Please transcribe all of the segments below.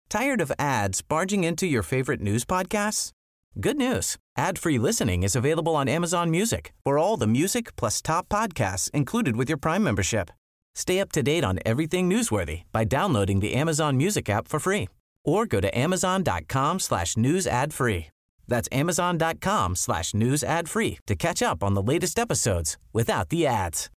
Tired of ads barging into your favorite news podcasts? Good news. Ad-free listening is available on Amazon Music for all the music plus top podcasts included with your Prime membership. Stay up to date on everything newsworthy by downloading the Amazon Music app for free or go to amazon.com/news ad free. That's amazon.com/news ad free to catch up on the latest episodes without the ads.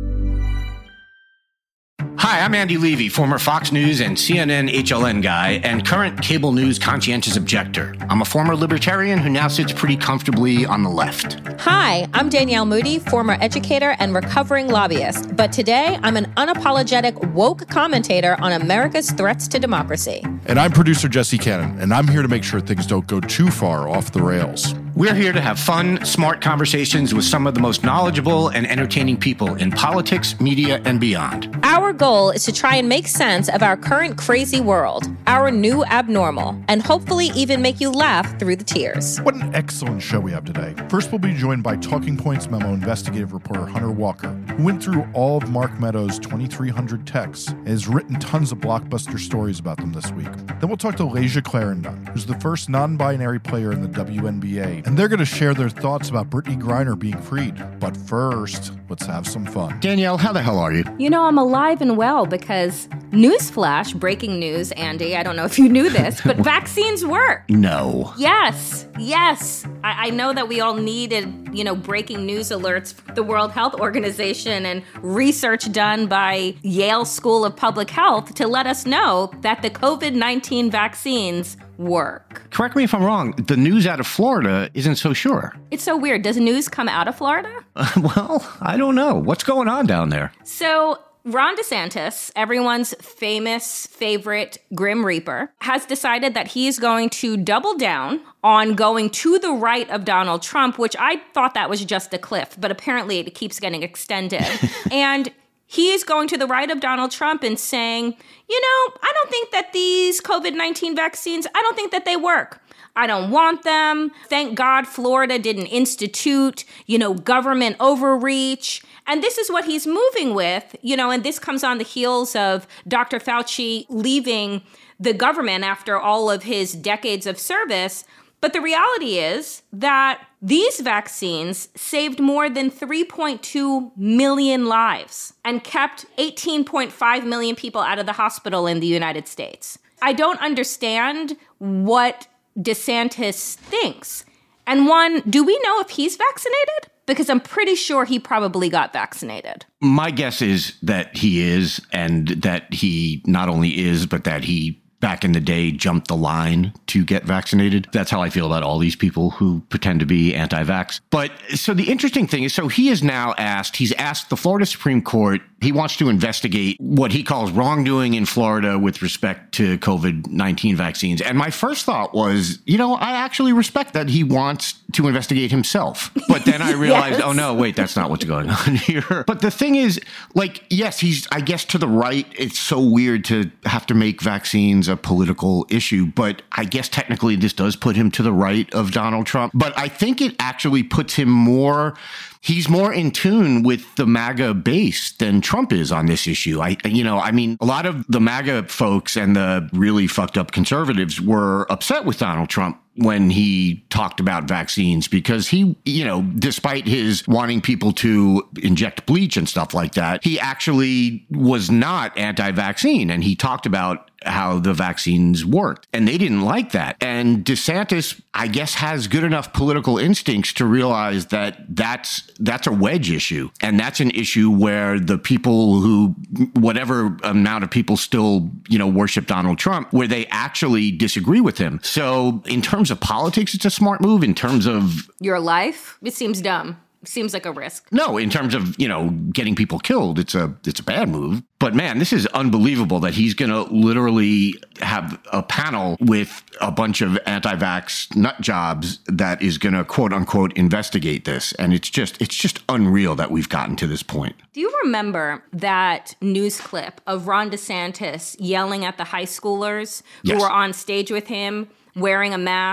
Hi, I'm Andy Levy, former Fox News and CNN HLN guy and current cable news conscientious objector. I'm a former libertarian who now sits pretty comfortably on the left. Hi, I'm Danielle Moody, former educator and recovering lobbyist. But today, I'm an unapologetic woke commentator on America's threats to democracy. And I'm producer Jesse Cannon, and I'm here to make sure things don't go too far off the rails. We're here to have fun, smart conversations with some of the most knowledgeable and entertaining people in politics, media, and beyond. Our goal is to try and make sense of our current crazy world, our new abnormal, and hopefully even make you laugh through the tears. What an excellent show we have today. First, we'll be joined by Talking Points Memo investigative reporter Hunter Walker, who went through all of Mark Meadows' 2,300 texts and has written tons of blockbuster stories about them this week. Then we'll talk to Layshia Clarendon, who's the first non-binary player in the WNBA, and they're going to share their thoughts about Brittany Griner being freed. But first, let's have some fun. Danielle, how the hell are you? You know, I'm alive and well because, newsflash, breaking news, Andy, I don't know if you knew this, but vaccines work. No. Yes. I know that we all needed, breaking news alerts from the World Health Organization and research done by Yale School of Public Health to let us know that the COVID-19 vaccines work. Correct me if I'm wrong, the news out of Florida isn't so sure. It's so weird. Does news come out of Florida? Well, I don't know. What's going on down there? So Ron DeSantis, everyone's famous favorite Grim Reaper, has decided that he's going to double down on going to the right of Donald Trump, which I thought that was just a cliff, but apparently it keeps getting extended. And he's going to the right of Donald Trump and saying, I don't think that these COVID-19 vaccines, I don't think that they work. I don't want them. Thank God Florida didn't institute, government overreach. And this is what he's moving with, and this comes on the heels of Dr. Fauci leaving the government after all of his decades of service. But the reality is that these vaccines saved more than 3.2 million lives and kept 18.5 million people out of the hospital in the United States. I don't understand what DeSantis thinks. And one, do we know if he's vaccinated? Because I'm pretty sure he probably got vaccinated. My guess is that he is, and that he not only is, but that he back in the day jumped the line to get vaccinated. That's how I feel about all these people who pretend to be anti-vax. But so the interesting thing is, so he is now he's asked the Florida Supreme Court, he wants to investigate what he calls wrongdoing in Florida with respect to COVID-19 vaccines. And my first thought was, I actually respect that he wants to investigate himself. But then I realized, yes. Oh no, wait, that's not what's going on here. But the thing is, yes, he's, I guess, to the right. It's so weird to have to make vaccines a political issue, but I guess technically this does put him to the right of Donald Trump. But I think it actually puts him he's more in tune with the MAGA base than Trump is on this issue. A lot of the MAGA folks and the really fucked up conservatives were upset with Donald Trump when he talked about vaccines because he, despite his wanting people to inject bleach and stuff like that, he actually was not anti-vaccine. And he talked about how the vaccines worked. And they didn't like that. And DeSantis, I guess, has good enough political instincts to realize that that's a wedge issue. And that's an issue where the people who, whatever amount of people still, worship Donald Trump, where they actually disagree with him. So in terms of politics, it's a smart move. In terms of your life, it seems dumb. Seems like a risk. No, in terms of, getting people killed, it's a bad move. But man, this is unbelievable that he's going to literally have a panel with a bunch of anti-vax nut jobs that is going to quote unquote investigate this. And it's just unreal that we've gotten to this point. Do you remember that news clip of Ron DeSantis yelling at the high schoolers who were on stage with him wearing a mask?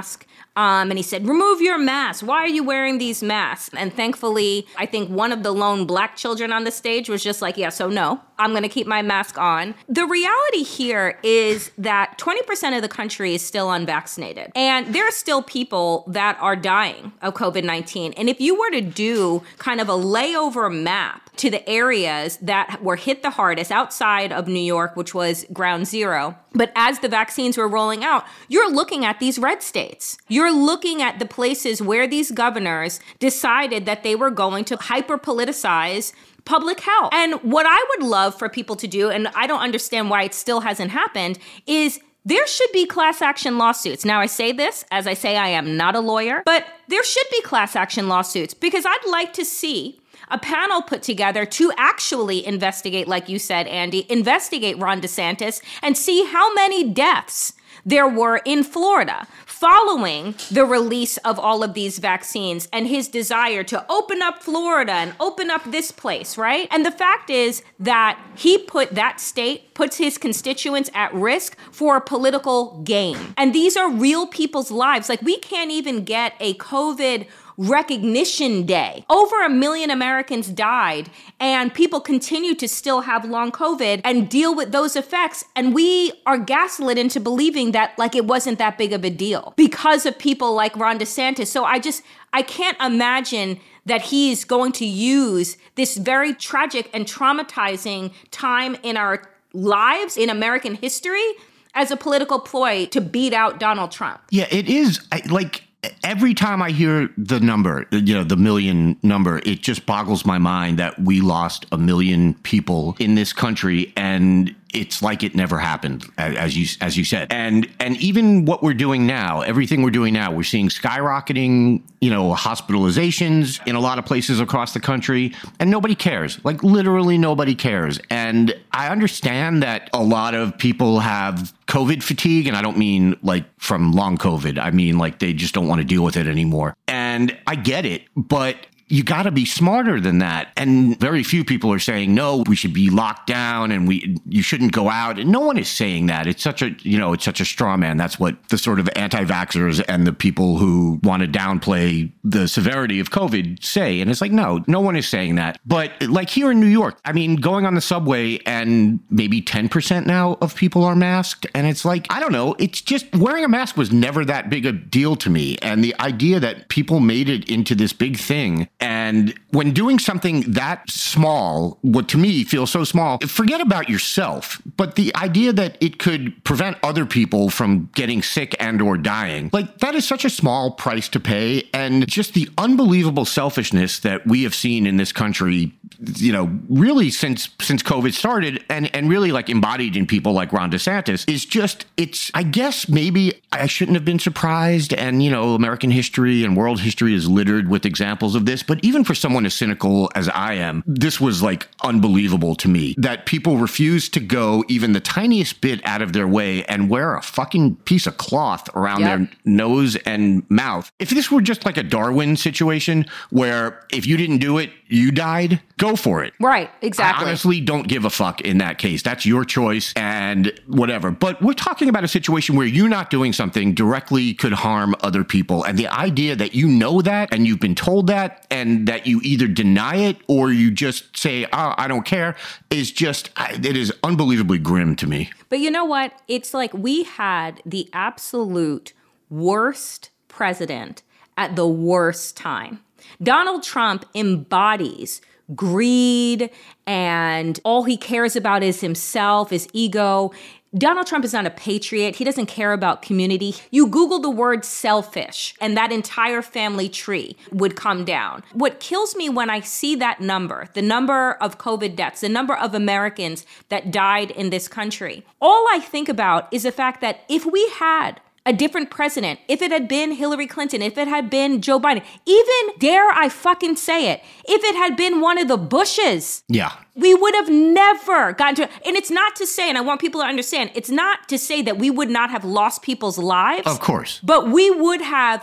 And he said, remove your mask. Why are you wearing these masks? And thankfully, I think one of the lone black children on the stage was just like, yeah, so no, I'm going to keep my mask on. The reality here is that 20% of the country is still unvaccinated. And there are still people that are dying of COVID-19. And if you were to do kind of a layover map to the areas that were hit the hardest outside of New York, which was ground zero, but as the vaccines were rolling out, you're looking at these red states. You're looking at the places where these governors decided that they were going to hyper-politicize public health. And what I would love for people to do, and I don't understand why it still hasn't happened, is there should be class action lawsuits. Now, I say this, as I say, I am not a lawyer, but there should be class action lawsuits because I'd like to see a panel put together to actually investigate, like you said, Andy, investigate Ron DeSantis and see how many deaths there were in Florida following the release of all of these vaccines and his desire to open up Florida and open up this place, right? And the fact is that he put that state, puts his constituents at risk for a political game. And these are real people's lives. Like, we can't even get a COVID recognition day. Over 1 million Americans died, and people continue to still have long COVID and deal with those effects. And we are gaslit into believing that like it wasn't that big of a deal because of people like Ron DeSantis. So I can't imagine that he's going to use this very tragic and traumatizing time in our lives in American history as a political ploy to beat out Donald Trump. Yeah, it is. Every time I hear the number, the million number, it just boggles my mind that we lost 1 million people in this country, and it's like it never happened, as you said. And even what we're doing now, everything we're doing now, we're seeing skyrocketing, hospitalizations in a lot of places across the country, and nobody cares. Like, literally nobody cares. And I understand that a lot of people have COVID fatigue, and I don't mean like from long COVID. I mean like they just don't want to deal with it anymore. And I get it, but you got to be smarter than that. And very few people are saying, no, we should be locked down and you shouldn't go out. And no one is saying that. It's such a straw man. That's what the sort of anti-vaxxers and the people who want to downplay the severity of COVID say. And it's like, no one is saying that. But like here in New York, I mean, going on the subway and maybe 10% now of people are masked. And it's like, I don't know. It's just wearing a mask was never that big a deal to me. And the idea that people made it into this big thing. And when doing something that small, what to me feels so small, forget about yourself. But the idea that it could prevent other people from getting sick and or dying, like that is such a small price to pay. And just the unbelievable selfishness that we have seen in this country, really since COVID started and really like embodied in people like Ron DeSantis is just, I guess maybe I shouldn't have been surprised. And, American history and world history is littered with examples of this. But even for someone as cynical as I am, this was like unbelievable to me that people refuse to go even the tiniest bit out of their way and wear a fucking piece of cloth around their nose and mouth. If this were just like a Darwin situation where if you didn't do it, you died, go for it. Right, exactly. I honestly don't give a fuck in that case. That's your choice and whatever. But we're talking about a situation where you not doing something directly could harm other people. And the idea that you know that and you've been told that and that you either deny it or you just say, oh, I don't care, is just, it is unbelievably grim to me. But you know what? It's like we had the absolute worst president at the worst time. Donald Trump embodies greed and all he cares about is himself, his ego. Donald Trump is not a patriot. He doesn't care about community. You Google the word selfish and that entire family tree would come down. What kills me when I see that number, the number of COVID deaths, the number of Americans that died in this country, all I think about is the fact that if we had a different president, if it had been Hillary Clinton, if it had been Joe Biden, even, dare I fucking say it, if it had been one of the Bushes, we would have never gotten to it. And it's not to say, and I want people to understand, it's not to say that we would not have lost people's lives. Of course. But we would have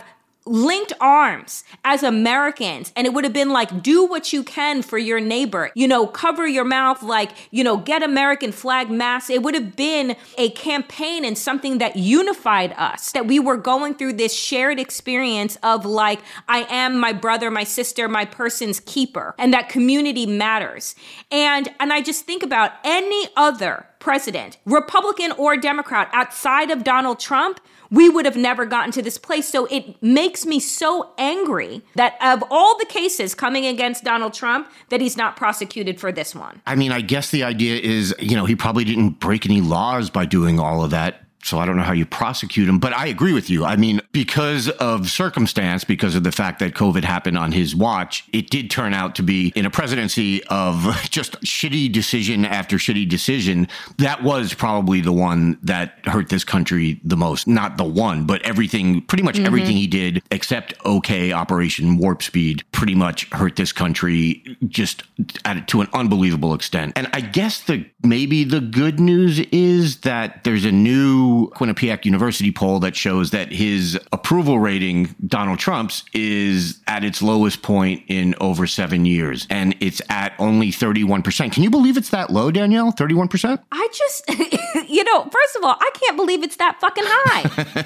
linked arms as Americans, and it would have been like, do what you can for your neighbor, cover your mouth, like, get American flag masks. It would have been a campaign and something that unified us, that we were going through this shared experience of like, I am my brother, my sister, my person's keeper, and that community matters. And I just think about any other president, Republican or Democrat, outside of Donald Trump, we would have never gotten to this place. So it makes me so angry that of all the cases coming against Donald Trump, that he's not prosecuted for this one. I mean, I guess the idea is, he probably didn't break any laws by doing all of that. So I don't know how you prosecute him, but I agree with you. I mean, because of circumstance, because of the fact that COVID happened on his watch, it did turn out to be in a presidency of just shitty decision after shitty decision. That was probably the one that hurt this country the most. Not the one, but pretty much everything he did, except Operation Warp Speed, pretty much hurt this country just to an unbelievable extent. And I guess maybe the good news is that there's a new Quinnipiac University poll that shows that his approval rating, Donald Trump's, is at its lowest point in over 7 years. And it's at only 31%. Can you believe it's that low, Danielle? 31%? I just, first of all, I can't believe it's that fucking high.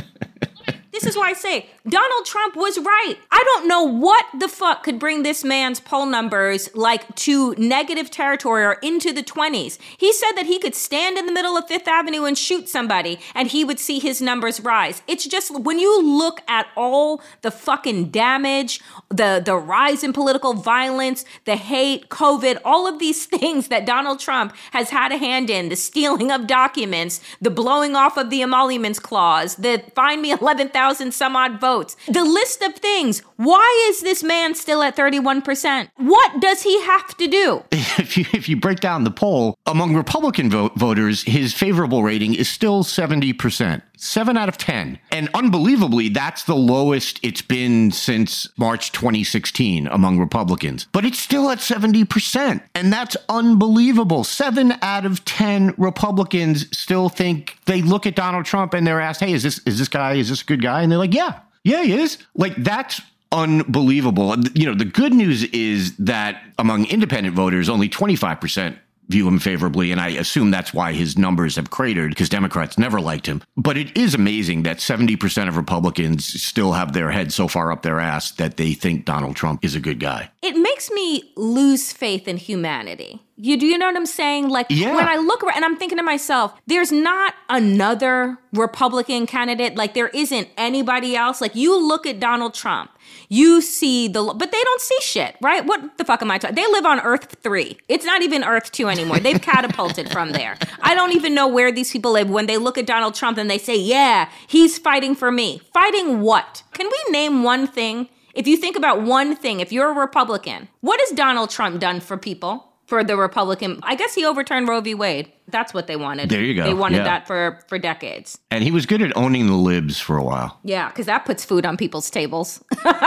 This is why I say Donald Trump was right. I don't know what the fuck could bring this man's poll numbers to negative territory or into the 20s. He said that he could stand in the middle of Fifth Avenue and shoot somebody and he would see his numbers rise. It's just when you look at all the fucking damage, the rise in political violence, the hate, COVID, all of these things that Donald Trump has had a hand in, the stealing of documents, the blowing off of the emoluments clause, the find me 11,000 some odd votes. The list of things. Why is this man still at 31%? What does he have to do? If you break down the poll, among Republican voters, his favorable rating is still 70%. 7 out of 10. And unbelievably, that's the lowest it's been since March 2016 among Republicans. But it's still at 70%. And that's unbelievable. 7 out of 10 Republicans still think, they look at Donald Trump and they're asked, hey, is this a good guy? And they're like, yeah, he is. That's unbelievable. The good news is that among independent voters, only 25% view him favorably, and I assume that's why his numbers have cratered, because Democrats never liked him. But it is amazing that 70% of Republicans still have their head so far up their ass that they think Donald Trump is a good guy. It makes me lose faith in humanity. Do you know what I'm saying? When I look around and I'm thinking to myself, there's not another Republican candidate. There isn't anybody else. You look at Donald Trump, you see but they don't see shit, right? What the fuck am I talking? They live on Earth 3. It's not even Earth 2 anymore. They've catapulted from there. I don't even know where these people live when they look at Donald Trump and they say, yeah, he's fighting for me. Fighting what? Can we name one thing? If you think about one thing, if you're a Republican, what has Donald Trump done for people? For the Republican, I guess he overturned Roe v. Wade. That's what they wanted. There you go. They wanted that for decades. And he was good at owning the libs for a while. Yeah, because that puts food on people's tables.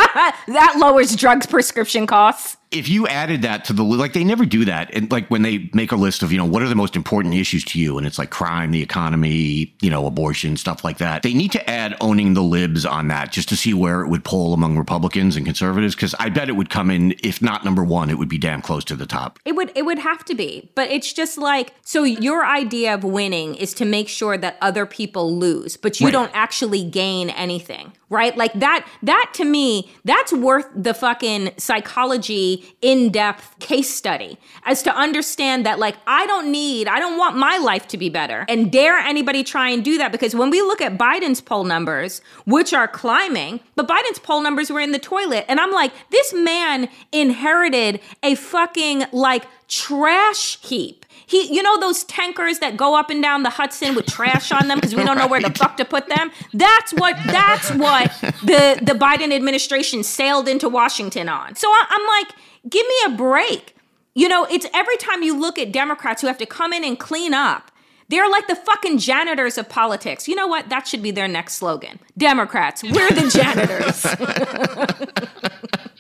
That lowers drugs prescription costs. If you added that to the, they never do that. And when they make a list of, what are the most important issues to you? And it's crime, the economy, abortion, stuff like that. They need to add owning the libs on that just to see where it would poll among Republicans and conservatives. Because I bet it would come in, if not number one, it would be damn close to the top. It would have to be. But it's just so your idea of winning is to make sure that other people lose, but you don't actually gain anything. Right? That to me, that's worth the fucking psychology in-depth case study as to understand that I don't want my life to be better. And dare anybody try and do that, because when we look at Biden's poll numbers, which are climbing, but Biden's poll numbers were in the toilet. And I'm like, this man inherited a fucking trash heap. Those tankers that go up and down the Hudson with trash on them because we don't know where the fuck to put them? That's what the Biden administration sailed into Washington on. So I'm like, give me a break. It's every time you look at Democrats who have to come in and clean up, they're like the fucking janitors of politics. You know what? That should be their next slogan. Democrats, we're the janitors.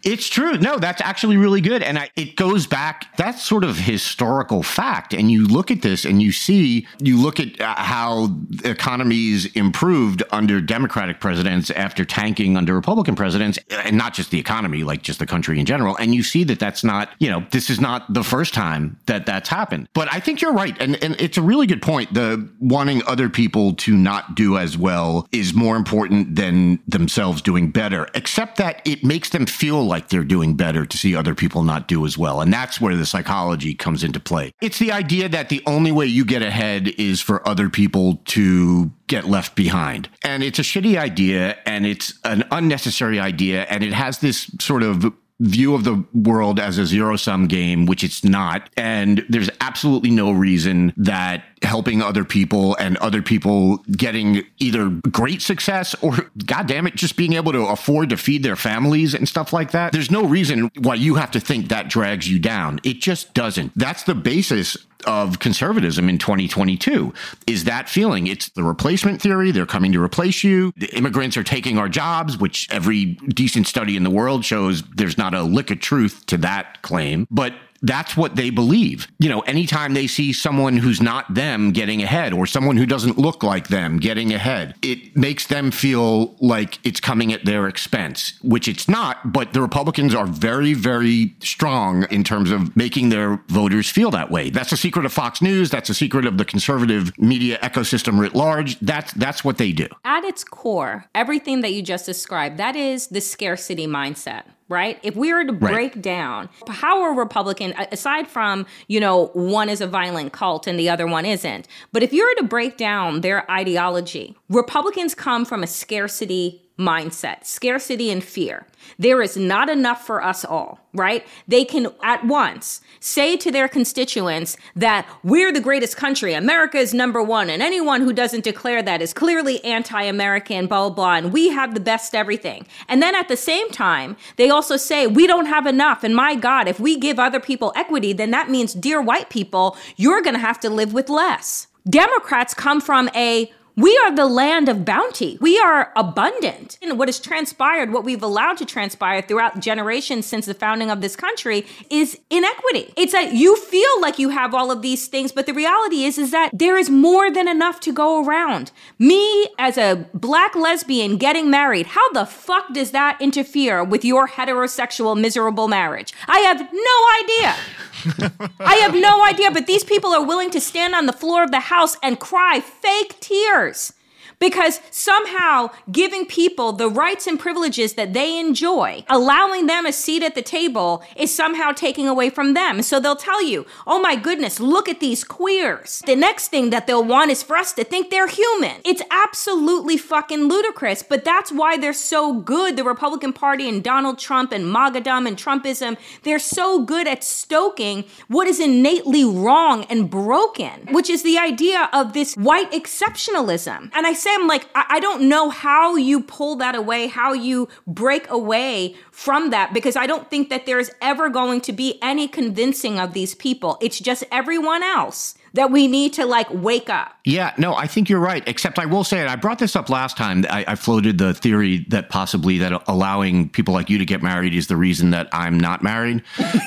It's true. No, that's actually really good. And it goes back, that's sort of historical fact. And you look at this and you look at how economies improved under Democratic presidents after tanking under Republican presidents, and not just the economy, like just the country in general. And you see that that's not, this is not the first time that that's happened. But I think you're right. And it's a really good point. The wanting other people to not do as well is more important than themselves doing better, except that it makes them feel like they're doing better to see other people not do as well. And that's where the psychology comes into play. It's the idea that the only way you get ahead is for other people to get left behind. And it's a shitty idea, and it's an unnecessary idea, and it has this sort of view of the world as a zero-sum game, which it's not. And there's absolutely no reason that helping other people and other people getting either great success or, goddamn it, just being able to afford to feed their families and stuff like that. There's no reason why you have to think that drags you down. It just doesn't. That's the basis of conservatism in 2022, is that feeling. It's the replacement theory. They're coming to replace you. The immigrants are taking our jobs, which every decent study in the world shows there's not a lick of truth to that claim. But that's what they believe. Anytime they see someone who's not them getting ahead, or someone who doesn't look like them getting ahead, it makes them feel like it's coming at their expense, which it's not. But the Republicans are very, very strong in terms of making their voters feel that way. That's a secret of Fox News. That's a secret of the conservative media ecosystem writ large. That's what they do. At its core, everything that you just described, that is the scarcity mindset. Right? If we were to break down how a Republican, aside from, one is a violent cult and the other one isn't, but if you were to break down their ideology, Republicans come from a scarcity mindset, scarcity and fear. There is not enough for us all, right? They can at once say to their constituents that we're the greatest country, America is number one, and anyone who doesn't declare that is clearly anti-American, blah, blah, blah, and we have the best everything. And then at the same time, they also say we don't have enough, and my God, if we give other people equity, then that means, dear white people, you're going to have to live with less. Democrats come from we are the land of bounty. We are abundant. And what has transpired, what we've allowed to transpire throughout generations since the founding of this country, is inequity. It's that you feel like you have all of these things, but the reality is that there is more than enough to go around. Me, as a Black lesbian getting married, how the fuck does that interfere with your heterosexual miserable marriage? I have no idea. I have no idea, but these people are willing to stand on the floor of the House and cry fake tears because somehow giving people the rights and privileges that they enjoy, allowing them a seat at the table, is somehow taking away from them. So they'll tell you, oh my goodness, look at these queers. The next thing that they'll want is for us to think they're human. It's absolutely fucking ludicrous, but that's why they're so good. The Republican Party and Donald Trump and MAGAdom and Trumpism, they're so good at stoking what is innately wrong and broken, which is the idea of this white exceptionalism. And I say, I'm like, I don't know how you pull that away, how you break away from that, because I don't think that there's ever going to be any convincing of these people. It's just everyone else that we need to wake up. Yeah, no, I think you're right. Except I will say, and I brought this up last time, I floated the theory that possibly that allowing people like you to get married is the reason that I'm not married.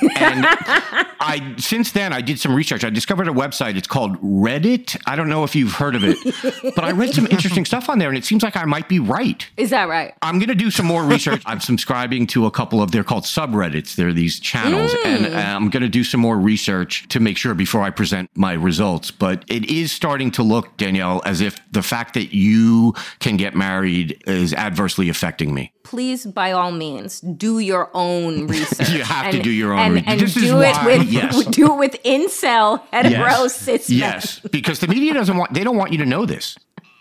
And since then, I did some research. I discovered a website. It's called Reddit. I don't know if you've heard of it, but I read some interesting stuff on there, and it seems like I might be right. Is that right? I'm going to do some more research. I'm subscribing to a couple of, they're called subreddits. They're these channels, and I'm going to do some more research to make sure before I present my results. But it is starting to look, Danielle, as if the fact that you can get married is adversely affecting me. Please, by all means, do your own research. You have to do your own research. And do it with incel hetero cis men. Yes, because the media they don't want you to know this.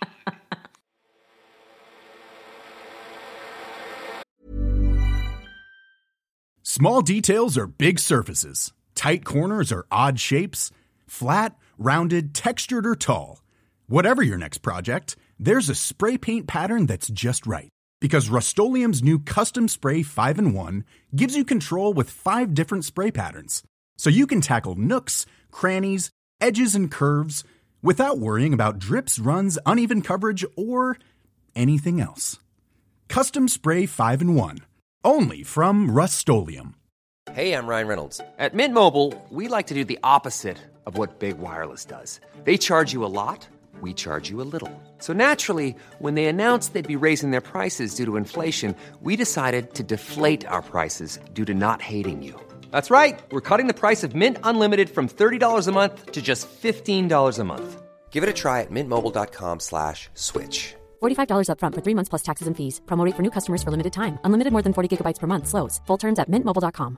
Small details are big surfaces. Tight corners are odd shapes. Flat, rounded, textured, or tall. Whatever your next project, there's a spray paint pattern that's just right. Because Rust-Oleum's new Custom Spray 5-in-1 gives you control with 5 different spray patterns. So you can tackle nooks, crannies, edges, and curves without worrying about drips, runs, uneven coverage, or anything else. Custom Spray 5-in-1. Only from Rust-Oleum. Hey, I'm Ryan Reynolds. At Mint Mobile, we like to do the opposite of what Big Wireless does. They charge you a lot, we charge you a little. So naturally, when they announced they'd be raising their prices due to inflation, we decided to deflate our prices due to not hating you. That's right. We're cutting the price of Mint Unlimited from $30 a month to just $15 a month. Give it a try at mintmobile.com/switch. $45 up front for 3 months plus taxes and fees. Promo rate for new customers for limited time. Unlimited more than 40 gigabytes per month. Slows full terms at mintmobile.com.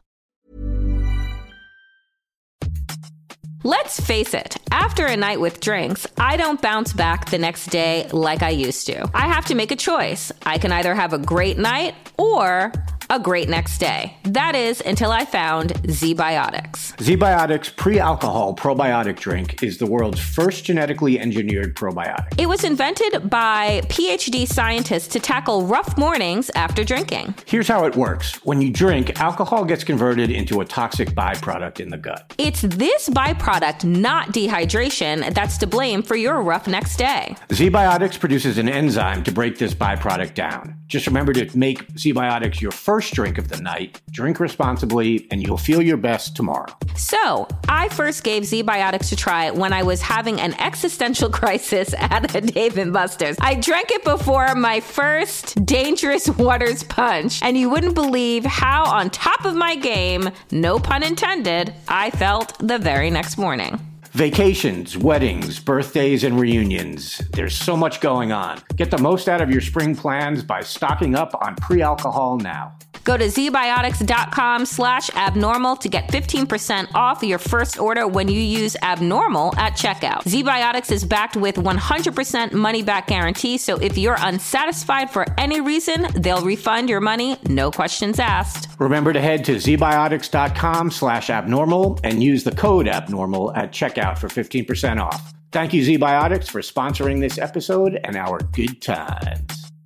Let's face it, after a night with drinks, I don't bounce back the next day like I used to. I have to make a choice. I can either have a great night or a great next day. That is until I found ZBiotics. ZBiotics pre-alcohol probiotic drink is the world's first genetically engineered probiotic. It was invented by PhD scientists to tackle rough mornings after drinking. Here's how it works. When you drink, alcohol gets converted into a toxic byproduct in the gut. It's this byproduct, not dehydration, that's to blame for your rough next day. ZBiotics produces an enzyme to break this byproduct down. Just remember to make ZBiotics your first drink of the night. Drink responsibly, and you'll feel your best tomorrow. So, I first gave ZBiotics a try when I was having an existential crisis at a Dave & Buster's. I drank it before my first Dangerous Waters punch, and you wouldn't believe how on top of my game, no pun intended, I felt the very next morning. Vacations, weddings, birthdays, and reunions. There's so much going on. Get the most out of your spring plans by stocking up on pre-alcohol now. Go to zbiotics.com/abnormal to get 15% off your first order when you use abnormal at checkout. ZBiotics is backed with 100% money back guarantee, so if you're unsatisfied for any reason, they'll refund your money, no questions asked. Remember to head to zbiotics.com/abnormal and use the code abnormal at checkout for 15% off. Thank you, ZBiotics, for sponsoring this episode and our good times.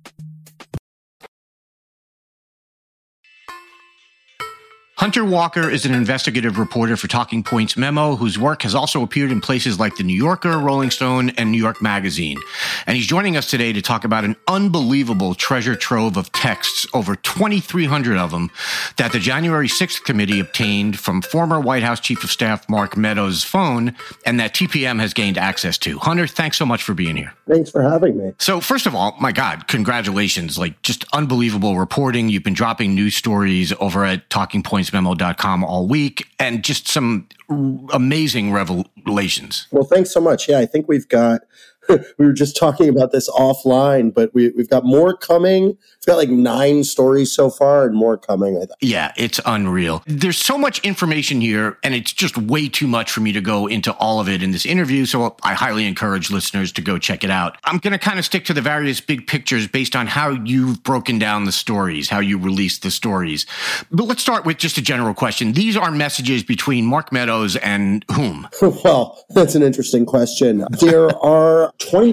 Hunter Walker is an investigative reporter for Talking Points Memo, whose work has also appeared in places like The New Yorker, Rolling Stone, and New York Magazine. And he's joining us today to talk about an unbelievable treasure trove of texts, over 2,300 of them, that the January 6th committee obtained from former White House Chief of Staff Mark Meadows' phone, and that TPM has gained access to. Hunter, thanks so much for being here. Thanks for having me. So first of all, my God, congratulations. Like, just unbelievable reporting. You've been dropping news stories over at TalkingPointsMemo.com all week, and just some amazing revelations. Well, thanks so much. Yeah, I think we've got, we were just talking about this offline, but we've got more coming. We've got like 9 stories so far and more coming. Yeah, it's unreal. There's so much information here, and it's just way too much for me to go into all of it in this interview, so I highly encourage listeners to go check it out. I'm going to kind of stick to the various big pictures based on how you've broken down the stories, how you released the stories. But let's start with just a general question. These are messages between Mark Meadows and whom? Well, that's an interesting question. There are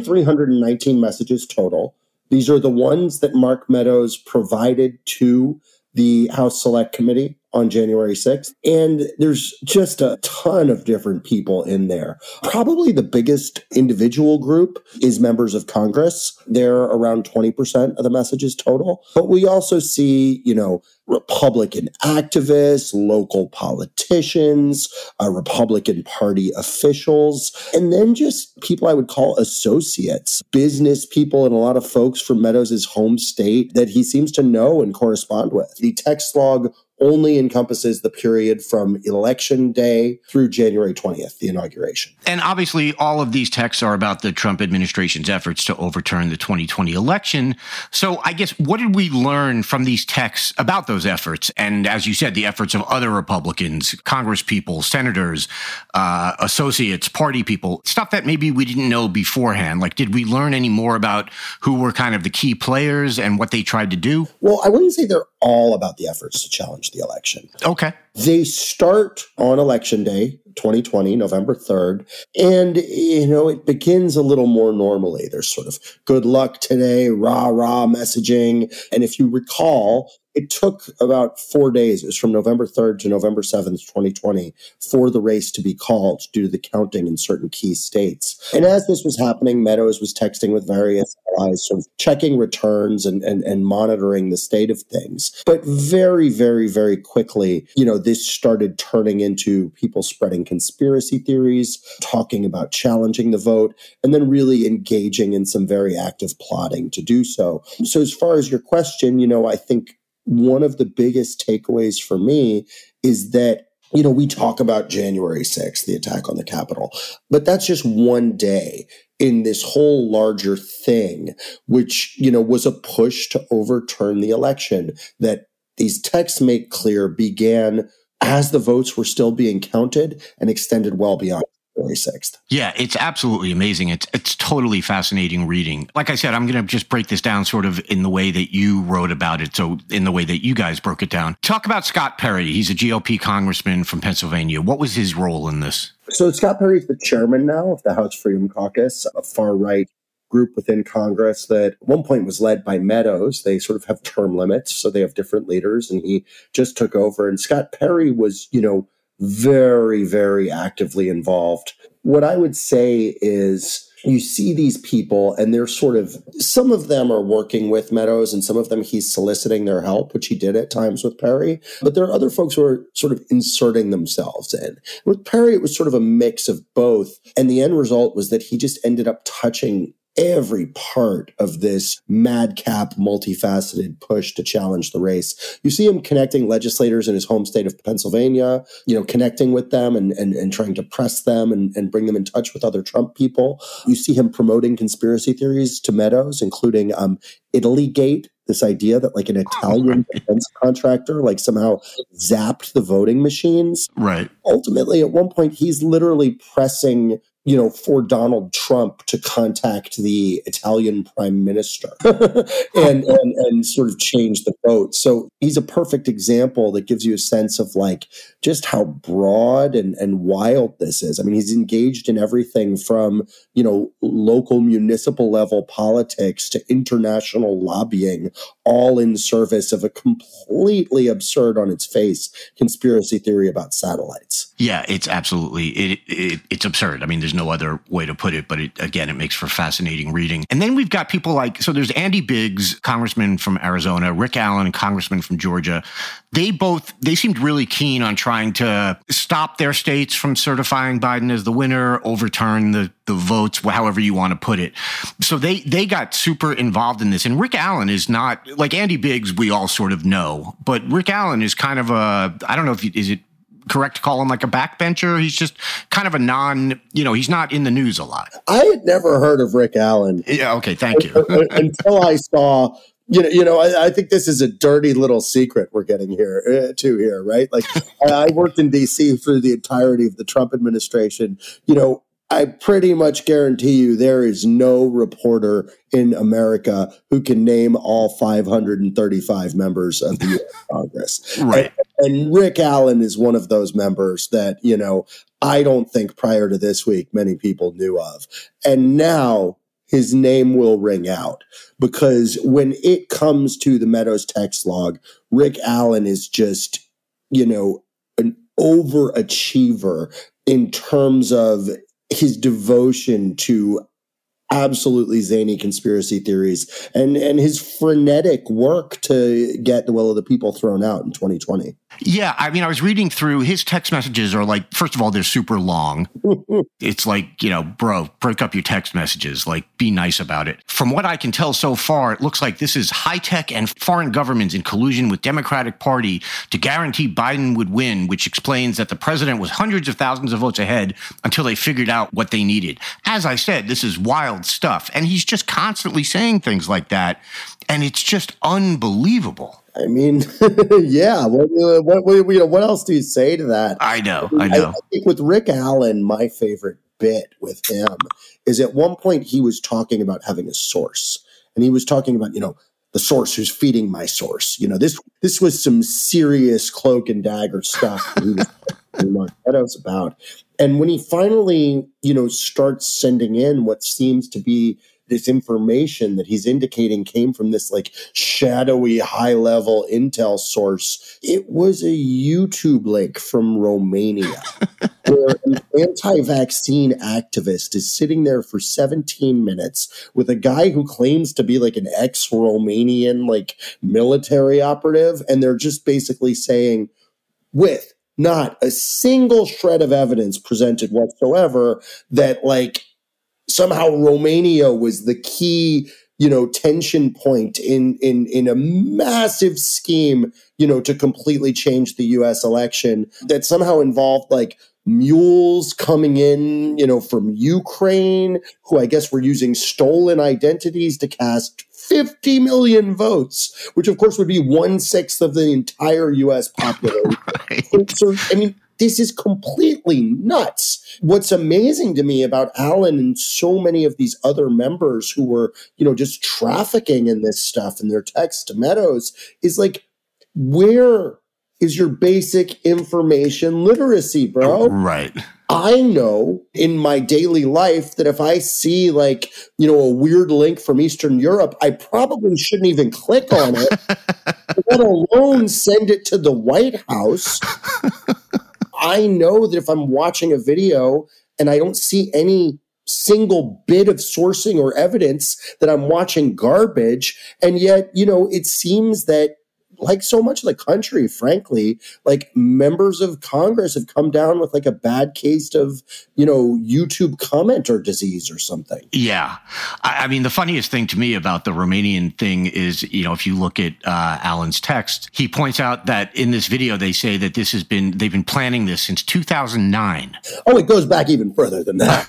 2,319 messages total. These are the ones that Mark Meadows provided to the House Select Committee on January 6th. And there's just a ton of different people in there. Probably the biggest individual group is members of Congress. They're around 20% of the messages total. But we also see, Republican activists, local politicians, Republican Party officials, and then just people I would call associates, business people, and a lot of folks from Meadows' home state that he seems to know and correspond with. The text log only encompasses the period from Election Day through January 20th, the inauguration. And obviously, all of these texts are about the Trump administration's efforts to overturn the 2020 election. So I guess, what did we learn from these texts about those efforts? And as you said, the efforts of other Republicans, congresspeople, senators, associates, party people, stuff that maybe we didn't know beforehand. Like, did we learn any more about who were kind of the key players and what they tried to do? Well, I wouldn't say they're all about the efforts to challenge the election. Okay. They start on Election Day, 2020, November 3rd. And, it begins a little more normally. There's sort of good luck today, rah, rah messaging. And if you recall, it took about 4 days. It was from November 3rd to November 7th, 2020, for the race to be called due to the counting in certain key states. And as this was happening, Meadows was texting with various allies, sort of checking returns and monitoring the state of things. But very, very, very quickly, this started turning into people spreading conspiracy theories, talking about challenging the vote, and then really engaging in some very active plotting to do so. So as far as your question, I think one of the biggest takeaways for me is that, we talk about January 6th, the attack on the Capitol, but that's just one day in this whole larger thing, which, was a push to overturn the election that these texts make clear began as the votes were still being counted and extended well beyond January 6th. Yeah, it's absolutely amazing. It's totally fascinating reading. Like I said, I'm going to just break this down sort of in the way that you wrote about it. So in the way that you guys broke it down. Talk about Scott Perry. He's a GOP congressman from Pennsylvania. What was his role in this? So Scott Perry is the chairman now of the House Freedom Caucus, a far-right group within Congress that at one point was led by Meadows. They sort of have term limits, so they have different leaders, and he just took over. And Scott Perry was, very, very actively involved. What I would say is you see these people and they're sort of, some of them are working with Meadows and some of them he's soliciting their help, which he did at times with Perry. But there are other folks who are sort of inserting themselves in. With Perry, it was sort of a mix of both. And the end result was that he just ended up touching every part of this madcap, multifaceted push to challenge the race. You see him connecting legislators in his home state of Pennsylvania, connecting with them and trying to press them and bring them in touch with other Trump people. You see him promoting conspiracy theories to Meadows, including Italygate, this idea that like an Italian defense contractor somehow zapped the voting machines. Right. Ultimately, at one point, he's literally pressing for Donald Trump to contact the Italian prime minister and sort of change the vote. So he's a perfect example that gives you a sense of just how broad and wild this is. I mean, he's engaged in everything from, local municipal level politics to international lobbying, all in service of a completely absurd on its face conspiracy theory about satellites. Yeah, it's absolutely, it's absurd. I mean, there's no other way to put it, but it makes for fascinating reading. And then we've got people so there's Andy Biggs, congressman from Arizona, Rick Allen, congressman from Georgia. They seemed really keen on trying to stop their states from certifying Biden as the winner, overturn the votes, however you want to put it. So they got super involved in this. And Rick Allen is not, like Andy Biggs, we all sort of know, but Rick Allen is kind of I don't know is it correct to call him like a backbencher? He's just kind of a he's not in the news a lot. I had never heard of Rick Allen. Yeah, okay, thank you. Until I saw, I think this is a dirty little secret we're getting here, right? I worked in D.C. through the entirety of the Trump administration. I pretty much guarantee you there is no reporter in America who can name all 535 members of the U.S. Congress. Right. And Rick Allen is one of those members that, I don't think prior to this week many people knew of. And now his name will ring out because when it comes to the Meadows text log, Rick Allen is just, an overachiever in terms of his devotion to absolutely zany conspiracy theories and his frenetic work to get the will of the people thrown out in 2020. Yeah, I mean, I was reading through his text messages are first of all, they're super long. It's bro, break up your text messages, be nice about it. From what I can tell so far, it looks like this is high tech and foreign governments in collusion with Democratic Party to guarantee Biden would win, which explains that the president was hundreds of thousands of votes ahead until they figured out what they needed. As I said, this is wild stuff. And he's just constantly saying things like that. And it's just unbelievable. I mean, yeah. What else do you say to that? I know. I think with Rick Allen, my favorite bit with him is at one point he was talking about having a source. And he was talking about, the source who's feeding my source. This was some serious cloak and dagger stuff that he was talking about. And when he finally, starts sending in what seems to be this information that he's indicating came from this like shadowy high-level intel source. It was a YouTube link from Romania where an anti-vaccine activist is sitting there for 17 minutes with a guy who claims to be like an ex-Romanian like military operative, and they're just basically saying, with not a single shred of evidence presented whatsoever, that like somehow Romania was the key, tension point in a massive scheme, to completely change the US election that somehow involved like mules coming in, from Ukraine, who I guess were using stolen identities to cast 50 million votes, which of course would be 1/6 of the entire US population. Right. So, I mean, this is completely nuts. What's amazing to me about Alan and so many of these other members who were, just trafficking in this stuff in their texts to Meadows is like, where is your basic information literacy, bro? Right. I know in my daily life that if I see like, a weird link from Eastern Europe, I probably shouldn't even click on it, let alone send it to the White House. I know that if I'm watching a video and I don't see any single bit of sourcing or evidence, that I'm watching garbage. And yet, it seems that like so much of the country, frankly, like members of Congress have come down with like a bad case of, YouTube commenter disease or something. Yeah. I mean, the funniest thing to me about the Romanian thing is, if you look at Alan's text, he points out that in this video, they say that they've been planning this since 2009. Oh, it goes back even further than that.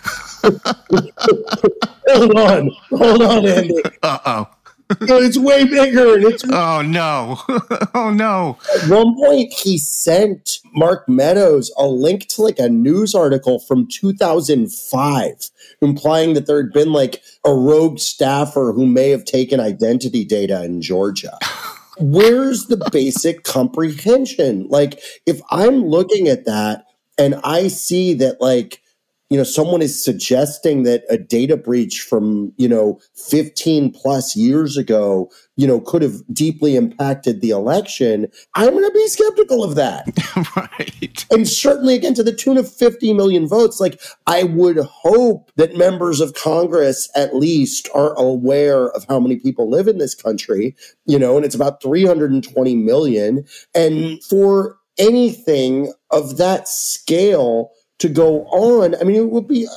Hold on, Andy. Uh-oh. It's way bigger. And it's oh, no. Oh, no. At one point, he sent Mark Meadows a link to like a news article from 2005, implying that there had been like a rogue staffer who may have taken identity data in Georgia. Where's the basic comprehension? Like, if I'm looking at that and I see that like, someone is suggesting that a data breach from, 15 plus years ago, could have deeply impacted the election, I'm going to be skeptical of that. Right. And certainly, again, to the tune of 50 million votes, like I would hope that members of Congress at least are aware of how many people live in this country, and it's about 320 million. And for anything of that scale to go on, I mean, it would be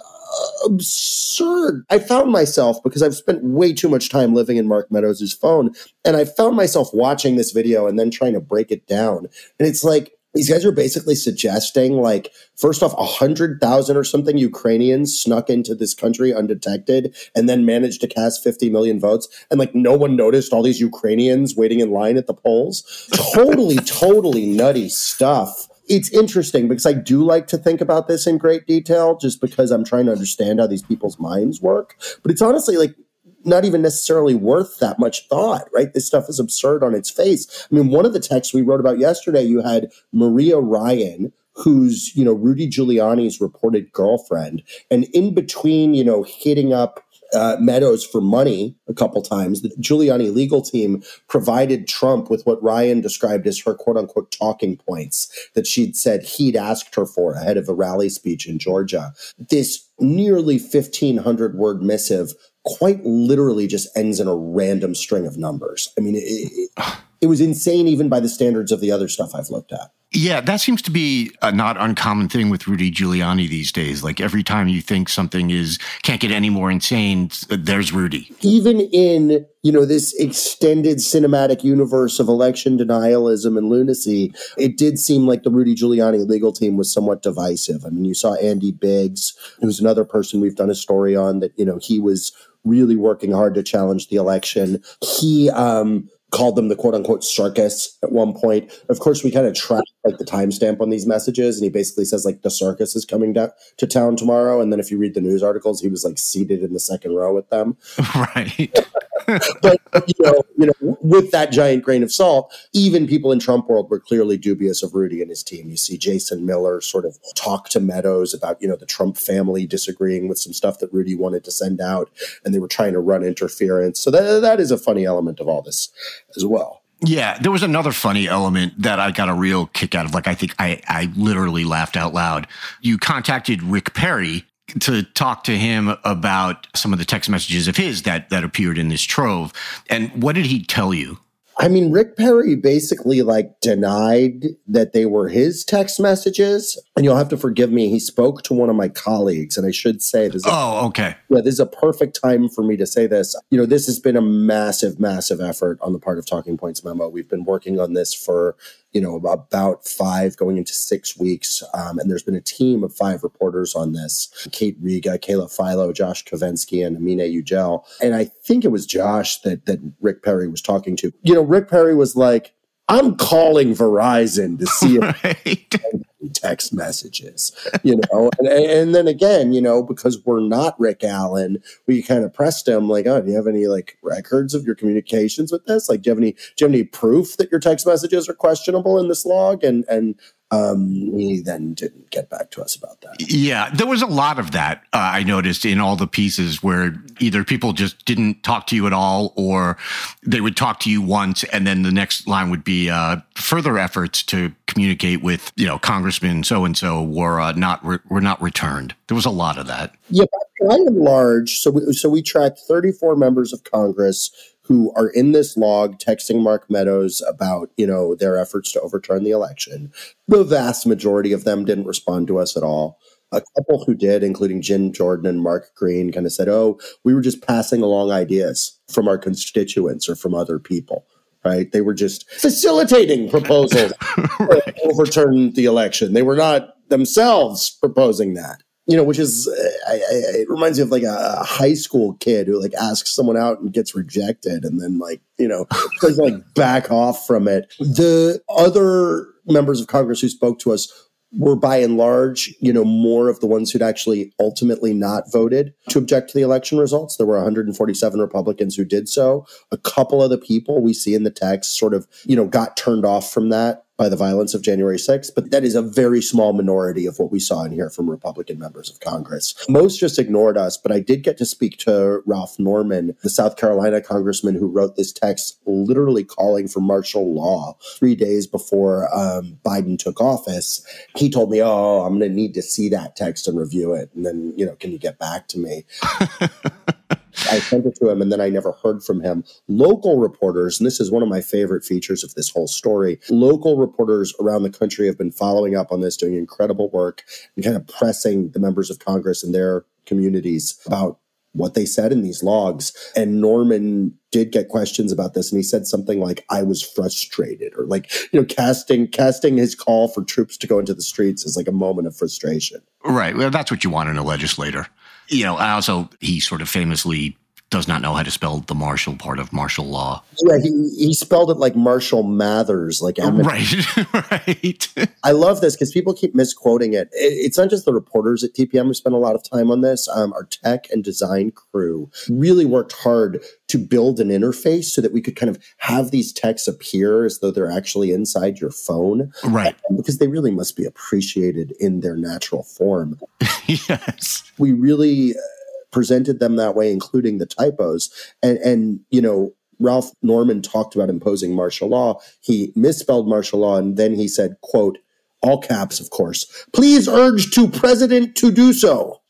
absurd. I found myself, because I've spent way too much time living in Mark Meadows' phone, and I found myself watching this video and then trying to break it down. And it's like, these guys are basically suggesting, like, first off, 100,000 or something Ukrainians snuck into this country undetected and then managed to cast 50 million votes. And like, no one noticed all these Ukrainians waiting in line at the polls. Totally nutty stuff. It's interesting because I do like to think about this in great detail just because I'm trying to understand how these people's minds work. But it's honestly like not even necessarily worth that much thought, right? This stuff is absurd on its face. I mean, one of the texts we wrote about yesterday, you had Maria Ryan, who's, Rudy Giuliani's reported girlfriend. And in between, hitting up Meadows for money a couple times, the Giuliani legal team provided Trump with what Ryan described as her quote unquote talking points that she'd said he'd asked her for ahead of a rally speech in Georgia. This nearly 1,500 word missive quite literally just ends in a random string of numbers. I mean, it was insane even by the standards of the other stuff I've looked at. Yeah, that seems to be a not uncommon thing with Rudy Giuliani these days. Like every time you think something can't get any more insane, there's Rudy. Even in, this extended cinematic universe of election denialism and lunacy, it did seem like the Rudy Giuliani legal team was somewhat divisive. I mean, you saw Andy Biggs, who's another person we've done a story on that, he was really working hard to challenge the election. He called them the quote-unquote circus at one point. Of course, we kind of track like the timestamp on these messages, and he basically says like the circus is coming down to town tomorrow. And then if you read the news articles, he was like seated in the second row with them. Right. But, with that giant grain of salt, even people in Trump world were clearly dubious of Rudy and his team. You see Jason Miller sort of talk to Meadows about, the Trump family disagreeing with some stuff that Rudy wanted to send out, and they were trying to run interference. So that is a funny element of all this as well. Yeah, there was another funny element that I got a real kick out of. Like, I think I literally laughed out loud. You contacted Rick Perry to talk to him about some of the text messages of his that appeared in this trove. And what did he tell you? I mean, Rick Perry basically denied that they were his text messages. And you'll have to forgive me. He spoke to one of my colleagues, and I should say this. Okay. Yeah, this is a perfect time for me to say this. This has been a massive, massive effort on the part of Talking Points Memo. We've been working on this for, about 5 going into 6 weeks. And there's been a team of 5 reporters on this. Kate Riga, Kayla Philo, Josh Kovensky, and Amina Ugel. And I think it was Josh that Rick Perry was talking to. Rick Perry was like, I'm calling Verizon to see if text messages, and then again, because we're not Rick Allen, we kind of pressed him do you have any records of your communications with this? Do you have any proof that your text messages are questionable in this log? And he then didn't get back to us about that. Yeah, there was a lot of that I noticed in all the pieces where either people just didn't talk to you at all, or they would talk to you once, and then the next line would be further efforts to communicate with Congressman so and so were not returned. There was a lot of that. Yeah, by and large, so we tracked 34 members of Congress who are in this log texting Mark Meadows about, their efforts to overturn the election. The vast majority of them didn't respond to us at all. A couple who did, including Jim Jordan and Mark Green, kind of said, we were just passing along ideas from our constituents or from other people, right? They were just facilitating proposals to overturn the election. They were not themselves proposing that. Which is, it reminds me of a high school kid who asks someone out and gets rejected and then back off from it. The other members of Congress who spoke to us were by and large, more of the ones who'd actually ultimately not voted to object to the election results. There were 147 Republicans who did so. A couple of the people we see in the text sort of, got turned off from that by the violence of January 6th, but that is a very small minority of what we saw in here from Republican members of Congress. Most just ignored us, but I did get to speak to Ralph Norman, the South Carolina congressman who wrote this text literally calling for martial law 3 days before Biden took office. He told me, I'm going to need to see that text and review it. And then, can you get back to me? I sent it to him, and then I never heard from him. Local reporters, and this is one of my favorite features of this whole story, local reporters around the country have been following up on this, doing incredible work, and kind of pressing the members of Congress and their communities about what they said in these logs. And Norman did get questions about this, and he said something like, I was frustrated, or casting his call for troops to go into the streets as a moment of frustration. Right. Well, that's what you want in a legislator. He sort of famously does not know how to spell the martial part of martial law. Yeah, he spelled it like Marshall Mathers, Right. I love this because people keep misquoting it. It's not just the reporters at TPM who spent a lot of time on this. Our tech and design crew really worked hard to build an interface so that we could kind of have these texts appear as though they're actually inside your phone. Right. Because they really must be appreciated in their natural form. Yes. We really presented them that way, including the typos. And Ralph Norman talked about imposing martial law. He misspelled martial law, and then he said, quote, all caps, of course, please urge to President to do so.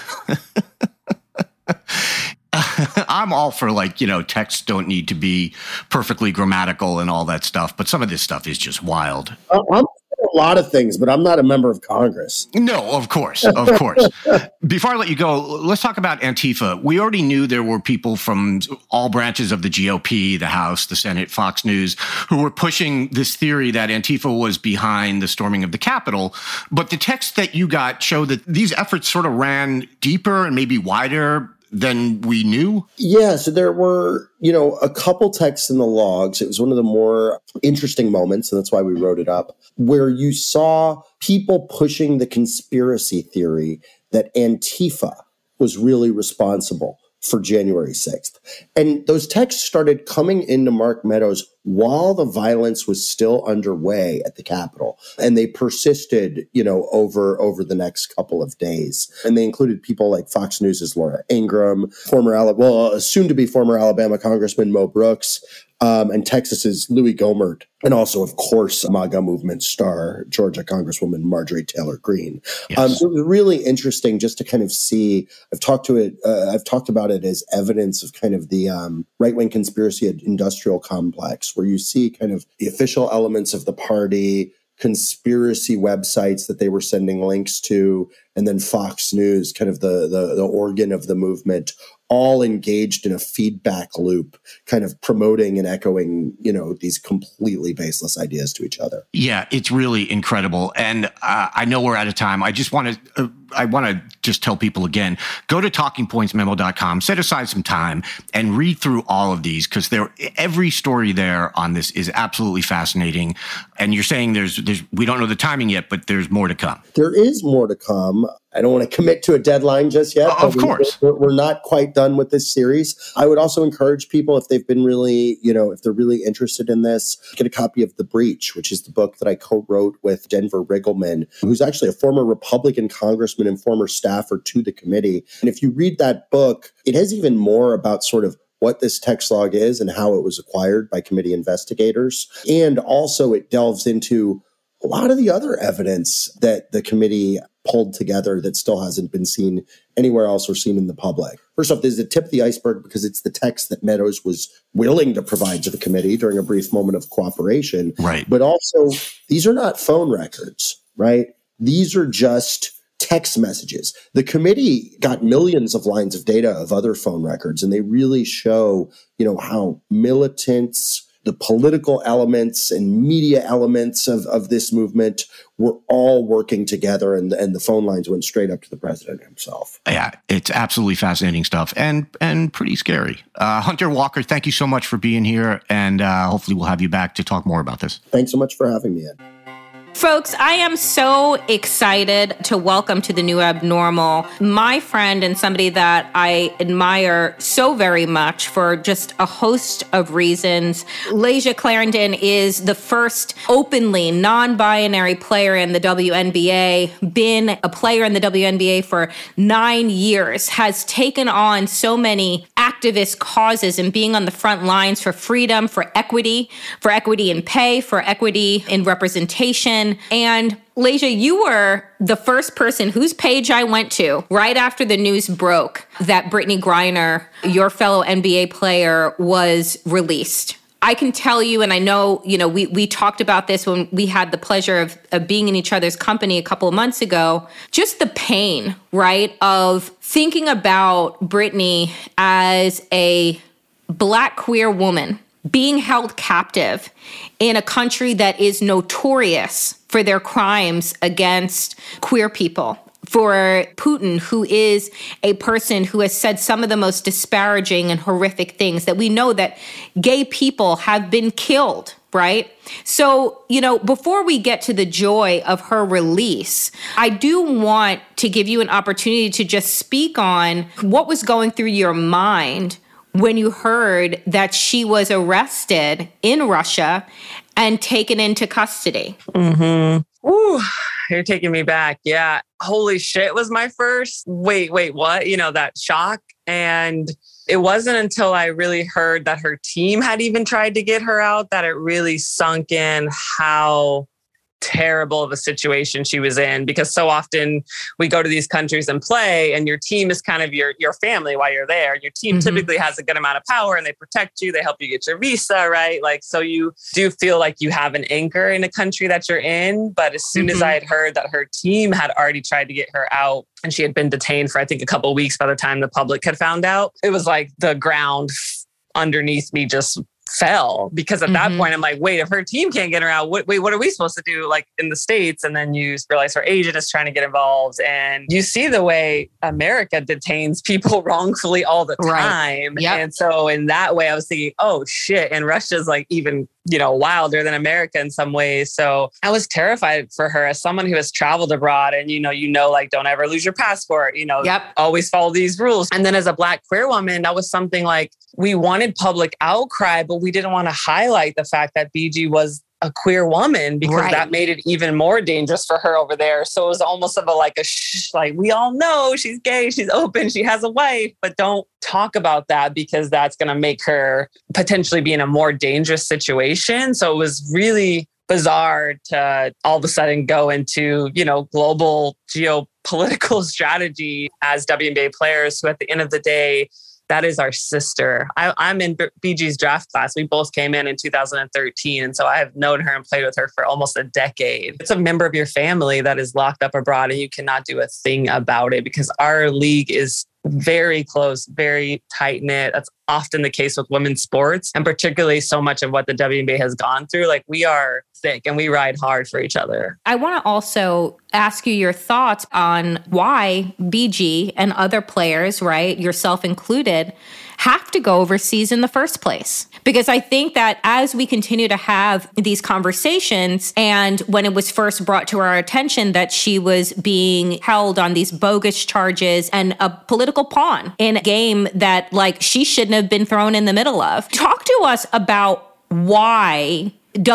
I'm all for texts don't need to be perfectly grammatical and all that stuff, but some of this stuff is just wild. I'm a lot of things, but I'm not a member of Congress. No, of course. Before I let you go, let's talk about Antifa. We already knew there were people from all branches of the GOP, the House, the Senate, Fox News, who were pushing this theory that Antifa was behind the storming of the Capitol. But the text that you got showed that these efforts sort of ran deeper and maybe wider than we knew? Yeah, so there were, a couple texts in the logs. It was one of the more interesting moments, and that's why we wrote it up, where you saw people pushing the conspiracy theory that Antifa was really responsible for January 6th. And those texts started coming into Mark Meadows while the violence was still underway at the Capitol. And they persisted, over the next couple of days. And they included people like Fox News' Laura Ingraham, soon-to-be former Alabama Congressman Mo Brooks, and Texas's Louis Gohmert, and also, of course, MAGA movement star, Georgia Congresswoman Marjorie Taylor Greene. Yes. So it was really interesting just to kind of see. I've talked about it as evidence of kind of the right-wing conspiracy industrial complex, where you see kind of the official elements of the party, conspiracy websites that they were sending links to, and then Fox News, kind of the organ of the movement, all engaged in a feedback loop, kind of promoting and echoing, these completely baseless ideas to each other. Yeah, it's really incredible. And I know we're out of time. I want to just tell people again, go to talkingpointsmemo.com, set aside some time and read through all of these, because every story there on this is absolutely fascinating. And you're saying we don't know the timing yet, but there's more to come. There is more to come. I don't want to commit to a deadline just yet. Of course. We're not quite done with this series. I would also encourage people, if they've been really, if they're really interested in this, get a copy of The Breach, which is the book that I co-wrote with Denver Riggleman, who's actually a former Republican congressman and former staffer to the committee. And if you read that book, it has even more about sort of what this text log is and how it was acquired by committee investigators. And also it delves into a lot of the other evidence that the committee pulled together that still hasn't been seen anywhere else or seen in the public. First off, there's the tip of the iceberg, because it's the text that Meadows was willing to provide to the committee during a brief moment of cooperation. Right. But also, these are not phone records, right? These are just text messages. The committee got millions of lines of data of other phone records, and they really show, how militants, the political elements and media elements of this movement were all working together, and the phone lines went straight up to the president himself. Yeah, it's absolutely fascinating stuff and pretty scary. Hunter Walker, thank you so much for being here, and hopefully we'll have you back to talk more about this. Thanks so much for having me, Ed. Folks, I am so excited to welcome to the New Abnormal my friend and somebody that I admire so very much for just a host of reasons. Layshia Clarendon is the first openly non-binary player in the WNBA, been a player in the WNBA for 9 years, has taken on so many activist causes and being on the front lines for freedom, for equity in pay, for equity in representation. And Layshia, you were the first person whose page I went to right after the news broke that Brittney Griner, your fellow NBA player, was released. I can tell you, and I know, we talked about this when we had the pleasure of being in each other's company a couple of months ago, just the pain, right, of thinking about Brittney as a Black queer woman being held captive in a country that is notorious for their crimes against queer people. For Putin, who is a person who has said some of the most disparaging and horrific things, that we know that gay people have been killed, right? So, before we get to the joy of her release, I do want to give you an opportunity to just speak on what was going through your mind when you heard that she was arrested in Russia and taken into custody. Mm-hmm. Ooh, you're taking me back. Yeah. Holy shit was my first. Wait, what? That shock. And it wasn't until I really heard that her team had even tried to get her out that it really sunk in how terrible of a situation she was in, because so often we go to these countries and play, and your team is kind of your family while you're there. Your team typically has a good amount of power and they protect you. They help you get your visa, right? So you do feel like you have an anchor in a country that you're in. But as soon as I had heard that her team had already tried to get her out and she had been detained for, I think, a couple of weeks by the time the public had found out, it was like the ground underneath me just fell because at that point I'm like, wait, if her team can't get her out, what are we supposed to do like in the States? And then you realize her agent is trying to get involved, and you see the way America detains people wrongfully all the time. Right. Yep. And so in that way I was thinking, oh shit, and Russia's like even, you know, wilder than America in some ways. So I was terrified for her as someone who has traveled abroad, and you know, like don't ever lose your passport, you know, always follow these rules. And then as a Black queer woman, that was something like we wanted public outcry, but we didn't want to highlight the fact that BG was a queer woman because that made it even more dangerous for her over there. So it was almost of a like we all know she's gay, she's open, she has a wife, but don't talk about that because that's going to make her potentially be in a more dangerous situation. So it was really bizarre to all of a sudden go into, you know, global geopolitical strategy as WNBA players who at the end of the day, that is our sister. I'm in BG's draft class. We both came in 2013. And so I have known her and played with her for almost a decade. It's a member of your family that is locked up abroad and you cannot do a thing about it because our league is very close, very tight knit. That's often the case with women's sports, and particularly so much of what the WNBA has gone through. Like we are thick and we ride hard for each other. I want to also ask you your thoughts on why BG and other players, right, yourself included, have to go overseas in the first place. Because I think that as we continue to have these conversations, and when it was first brought to our attention that she was being held on these bogus charges and a political pawn in a game that like she shouldn't have been thrown in the middle of. Talk to us about why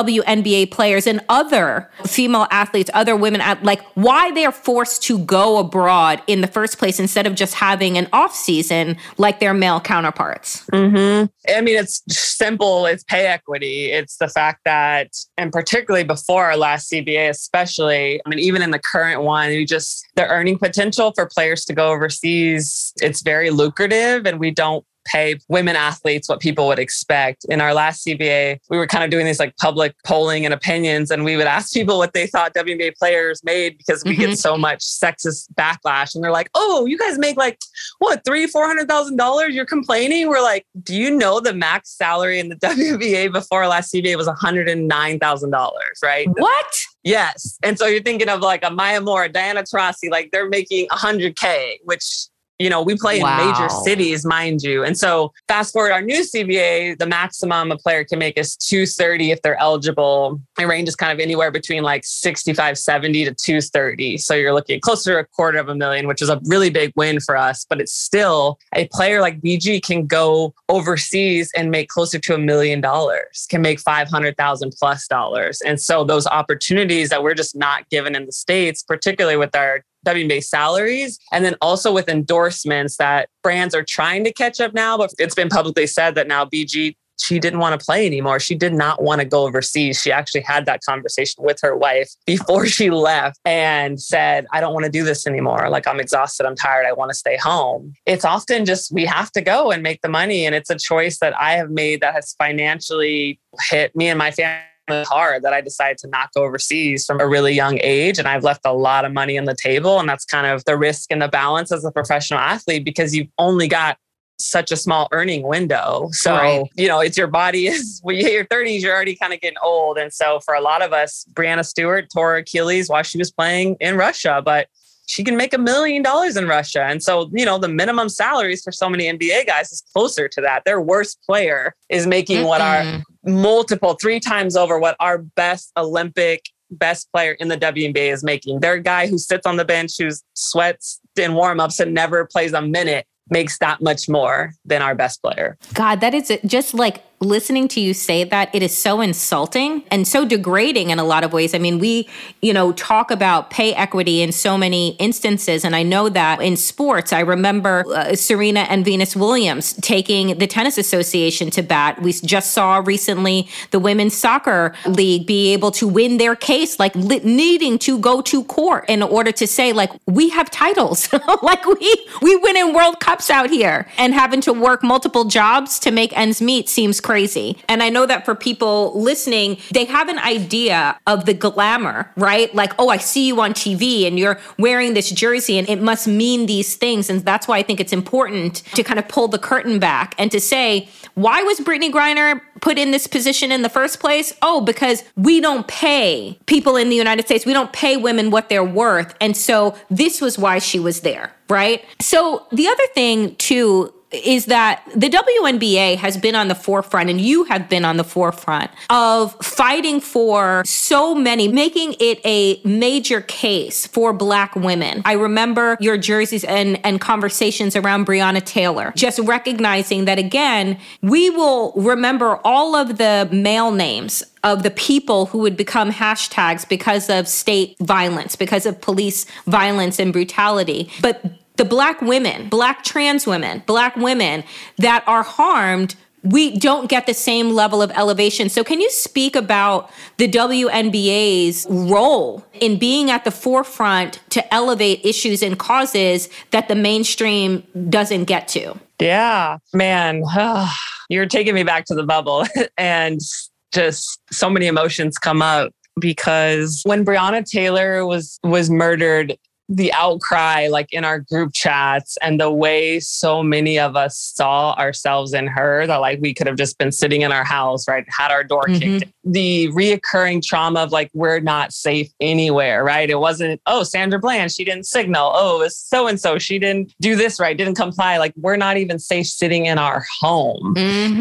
WNBA players and other female athletes, other women, like why they're forced to go abroad in the first place instead of just having an off season like their male counterparts. I mean, it's simple. It's pay equity. It's the fact that, and particularly before our last CBA, especially, I mean, even in the current one, the earning potential for players to go overseas, it's very lucrative, and we don't pay women athletes what people would expect. In our last CBA, we were kind of doing these like public polling and opinions, and we would ask people what they thought WNBA players made because we get so much sexist backlash. And they're like, oh, you guys make like, what, $300,000-$400,000? You're complaining? We're like, do you know the max salary in the WNBA before our last CBA was $109,000, right? What? Yes. And so you're thinking of like a Maya Moore, a Diana Taurasi, like they're making $100K, which, you know, we play in major cities, mind you. And so fast forward our new CBA, the maximum a player can make is $230 if they're eligible. It ranges kind of anywhere between like $65,000 to $230. So you're looking closer to $250,000, which is a really big win for us. But it's still, a player like BG can go overseas and make closer to $1 million, can make $500,000+ And so those opportunities that we're just not given in the States, particularly with our WNBA salaries, and then also with endorsements that brands are trying to catch up now. But it's been publicly said that now BG, she didn't want to play anymore. She did not want to go overseas. She actually had that conversation with her wife before she left and said, I don't want to do this anymore. Like, I'm exhausted. I'm tired. I want to stay home. It's often just, we have to go and make the money. And it's a choice that I have made that has financially hit me and my family hard, that I decided to not go overseas from a really young age. And I've left a lot of money on the table. And that's kind of the risk and the balance as a professional athlete, because you've only got such a small earning window. So, you know, it's your body is, when you hit your 30s, you're already kind of getting old. And so for a lot of us, Breanna Stewart tore Achilles while she was playing in Russia, but she can make $1 million in Russia. And so, you know, the minimum salaries for so many NBA guys is closer to that. Their worst player is making what our multiple, 3 times over what our best Olympic best player in the WNBA is making. Their guy who sits on the bench, who sweats in warmups and never plays a minute, makes that much more than our best player. God, that is just like listening to you say that, it is so insulting and so degrading in a lot of ways. I mean, we, you know, talk about pay equity in so many instances. And I know that in sports, I remember Serena and Venus Williams taking the Tennis Association to bat. We just saw recently the Women's Soccer League be able to win their case, like needing to go to court in order to say, like, we have titles, like we win in World Cups out here, and having to work multiple jobs to make ends meet seems crazy. And I know that for people listening, they have an idea of the glamour, right? Like, oh, I see you on TV and you're wearing this jersey and it must mean these things. And that's why I think it's important to kind of pull the curtain back and to say, why was Brittney Griner put in this position in the first place? Oh, because we don't pay people in the United States. We don't pay women what they're worth. And so this was why she was there, right? So the other thing, too, is that the WNBA has been on the forefront, and you have been on the forefront of fighting for so many, making it a major case for Black women. I remember your jerseys and conversations around Breonna Taylor, just recognizing that, again, we will remember all of the male names of the people who would become hashtags because of state violence, because of police violence and brutality. But the Black women, Black trans women, Black women that are harmed, we don't get the same level of elevation. So can you speak about the WNBA's role in being at the forefront to elevate issues and causes that the mainstream doesn't get to? Yeah, man, you're taking me back to the bubble and just so many emotions come up because when Breonna Taylor was murdered, the outcry, like in our group chats, and the way so many of us saw ourselves in her, that like we could have just been sitting in our house, right? Had our door kicked. The reoccurring trauma of like, we're not safe anywhere, right? It wasn't, oh, Sandra Bland, she didn't signal. Oh, it's so-and-so, she didn't do this right, didn't comply. Like, we're not even safe sitting in our home.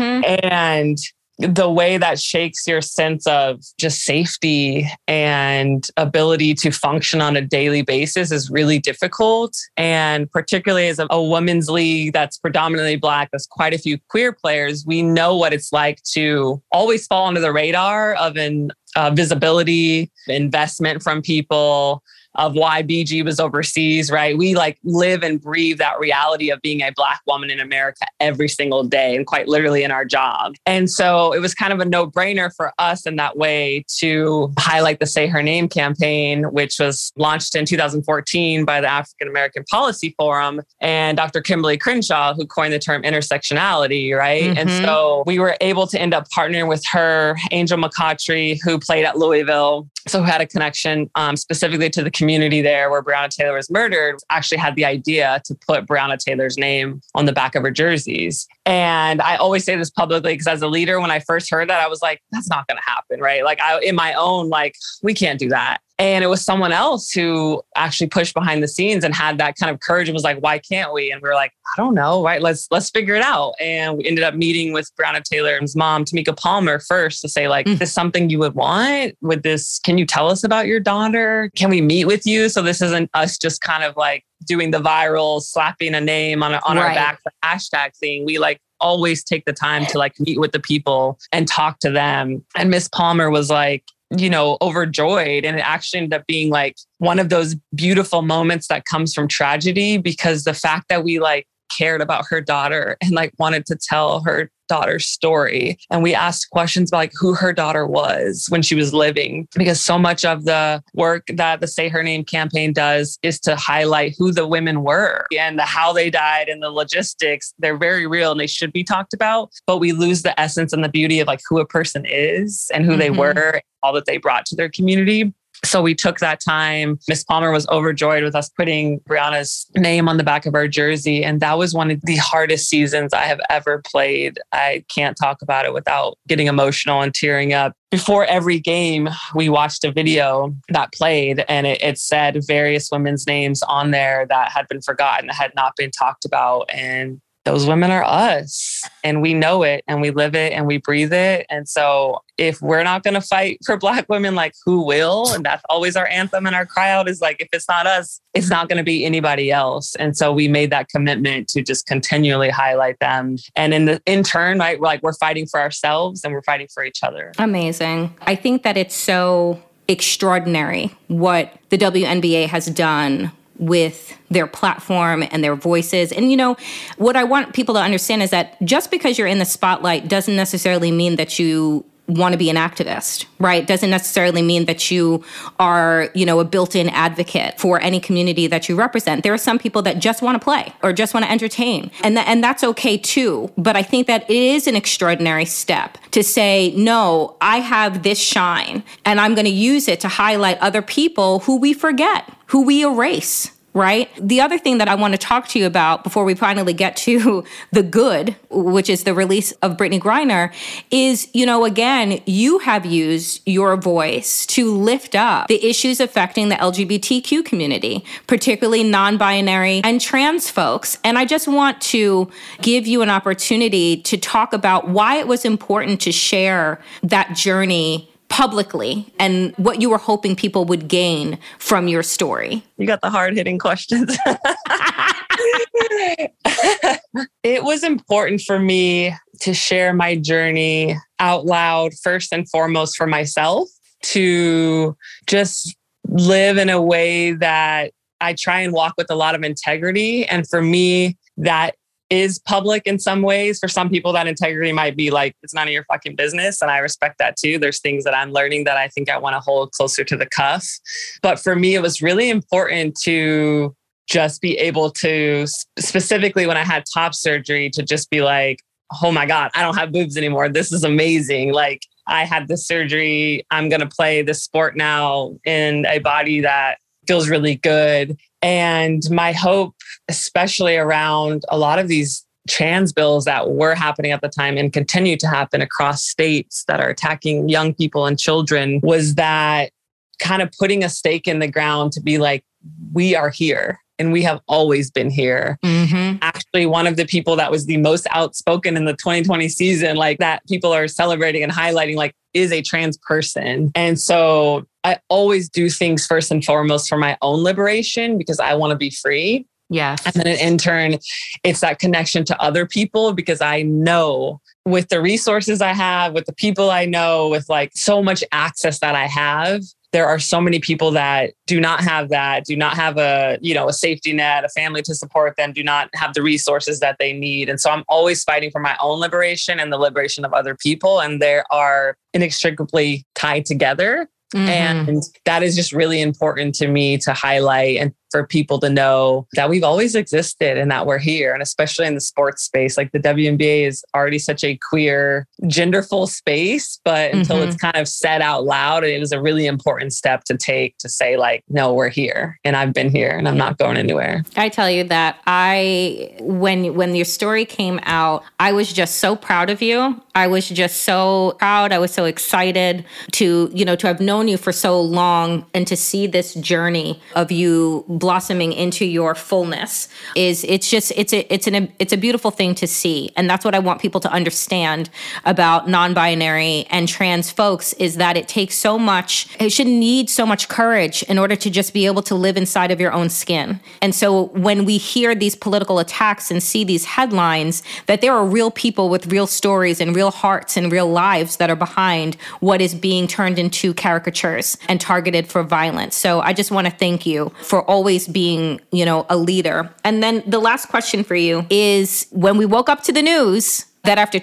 And the way that shakes your sense of just safety and ability to function on a daily basis is really difficult. And particularly as a women's league that's predominantly Black, there's quite a few queer players, we know what it's like to always fall under the radar of an visibility, investment from people, of why BG was overseas, right? We like live and breathe that reality of being a Black woman in America every single day, and quite literally in our job. And so it was kind of a no-brainer for us in that way to highlight the Say Her Name campaign, which was launched in 2014 by the African American Policy Forum and Dr. Kimberly Crenshaw, who coined the term intersectionality, right? And so we were able to end up partnering with her, Angel McCoughtry, who played at Louisville, so who had a connection specifically to the community there where Breonna Taylor was murdered, actually had the idea to put Breonna Taylor's name on the back of her jerseys. And I always say this publicly because as a leader, when I first heard that, I was like, that's not going to happen, right? Like in my own, like, we can't do that. And it was someone else who actually pushed behind the scenes and had that kind of courage and was like, why can't we? And we were like, I don't know, right? Let's figure it out. And we ended up meeting with Breonna Taylor's mom, Tamika Palmer, first to say like, is this something you would want? Can you tell us about your daughter? Can we meet with you? So this isn't us just kind of like doing the viral slapping a name on our back hashtag thing. We like always take the time to like meet with the people and talk to them. And Miss Palmer was like, overjoyed. And it actually ended up being like one of those beautiful moments that comes from tragedy, because the fact that we like cared about her daughter and like wanted to tell her daughter's story. And we asked questions about like who her daughter was when she was living, because so much of the work that the Say Her Name campaign does is to highlight who the women were and how they died and the logistics. They're very real and they should be talked about, but we lose the essence and the beauty of like who a person is and who they were, all that they brought to their community. So we took that time. Miss Palmer was overjoyed with us putting Breonna's name on the back of our jersey. And that was one of the hardest seasons I have ever played. I can't talk about it without getting emotional and tearing up. Before every game, we watched a video that played and it said various women's names on there that had been forgotten, that had not been talked about. And those women are us, and we know it and we live it and we breathe it. And so if we're not going to fight for Black women, like who will? And that's always our anthem and our cry out is like, if it's not us, it's not going to be anybody else. And so we made that commitment to just continually highlight them. And in turn, right, we're fighting for ourselves and we're fighting for each other. Amazing. I think that it's so extraordinary what the WNBA has done with their platform and their voices. And, what I want people to understand is that just because you're in the spotlight doesn't necessarily mean that you want to be an activist, right? Doesn't necessarily mean that you are, a built-in advocate for any community that you represent. There are some people that just want to play or just want to entertain. And that's okay too. But I think that it is an extraordinary step to say, no, I have this shine and I'm going to use it to highlight other people who we forget, who we erase. right? The other thing that I want to talk to you about before we finally get to the good, which is the release of Brittney Griner, is, again, you have used your voice to lift up the issues affecting the LGBTQ community, particularly non-binary and trans folks. And I just want to give you an opportunity to talk about why it was important to share that journey publicly and what you were hoping people would gain from your story. You got the hard-hitting questions. It was important for me to share my journey out loud, first and foremost for myself, to just live in a way that I try and walk with a lot of integrity. And for me, that is public in some ways. For some people, that integrity might be like, it's none of your fucking business. And I respect that too. There's things that I'm learning that I think I want to hold closer to the cuff. But for me, it was really important to just be able to, specifically when I had top surgery, to just be like, oh my God, I don't have boobs anymore. This is amazing. Like, I had this surgery. I'm going to play this sport now in a body that feels really good. And my hope, especially around a lot of these trans bills that were happening at the time and continue to happen across states that are attacking young people and children, was that kind of putting a stake in the ground to be like, we are here. And we have always been here. Mm-hmm. Actually, one of the people that was the most outspoken in the 2020 season, like that people are celebrating and highlighting, like, is a trans person. And so I always do things first and foremost for my own liberation because I want to be free. Yes. And then in turn, it's that connection to other people, because I know with the resources I have, with the people I know, with like so much access that I have, there are so many people that do not have that, do not have a safety net, a family to support them, do not have the resources that they need. And so I'm always fighting for my own liberation and the liberation of other people. And they are inextricably tied together. Mm-hmm. And that is just really important to me to highlight and for people to know that we've always existed and that we're here. And especially in the sports space, like the WNBA is already such a queer, genderful space, but until it's kind of said out loud, it was a really important step to take to say like, no, we're here and I've been here and I'm not going anywhere. I tell you that when your story came out, I was just so proud of you. I was just so proud. I was so excited to have known you for so long and to see this journey of you blossoming into your fullness it's a beautiful thing to see. And that's what I want people to understand about non-binary and trans folks, is that it shouldn't need so much courage in order to just be able to live inside of your own skin. And so when we hear these political attacks and see these headlines, that there are real people with real stories and real hearts and real lives that are behind what is being turned into caricatures and targeted for violence. So I just want to thank you for always being, a leader. And then the last question for you is, when we woke up to the news that after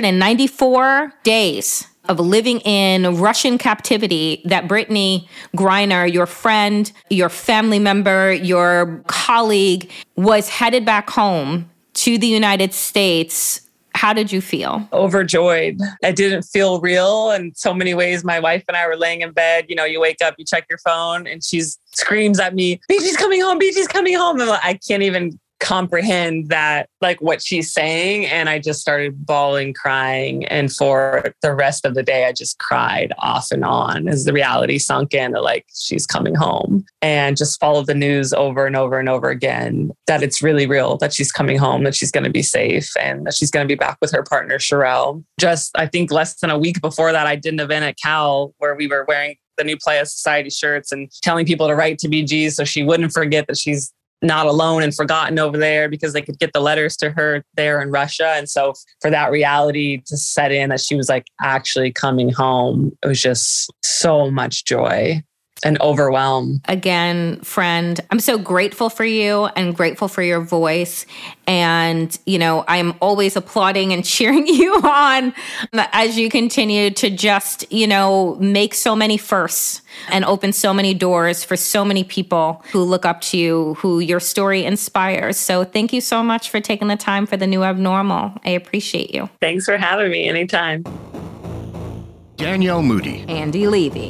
294 days of living in Russian captivity, that Brittney Griner, your friend, your family member, your colleague, was headed back home to the United States, how did you feel? Overjoyed. It didn't feel real in so many ways. My wife and I were laying in bed. You wake up, you check your phone, and she screams at me, BG's coming home, BG's coming home. And I can't even comprehend that, like what she's saying. And I just started bawling, crying. And for the rest of the day, I just cried off and on as the reality sunk in that like she's coming home, and just followed the news over and over and over again, that it's really real, that she's coming home, that she's going to be safe, and that she's going to be back with her partner, Sherelle. Just, I think less than a week before that, I did an event at Cal where we were wearing the new Playa Society shirts and telling people to write to BG so she wouldn't forget that she's not alone and forgotten over there, because they could get the letters to her there in Russia. And so for that reality to set in that she was like actually coming home, it was just so much joy and overwhelm. Again, friend, I'm so grateful for you and grateful for your voice. And, I'm always applauding and cheering you on as you continue to just, make so many firsts and open so many doors for so many people who look up to you, who your story inspires. So thank you so much for taking the time for The New Abnormal. I appreciate you. Thanks for having me anytime. Danielle Moody. Andy Levy.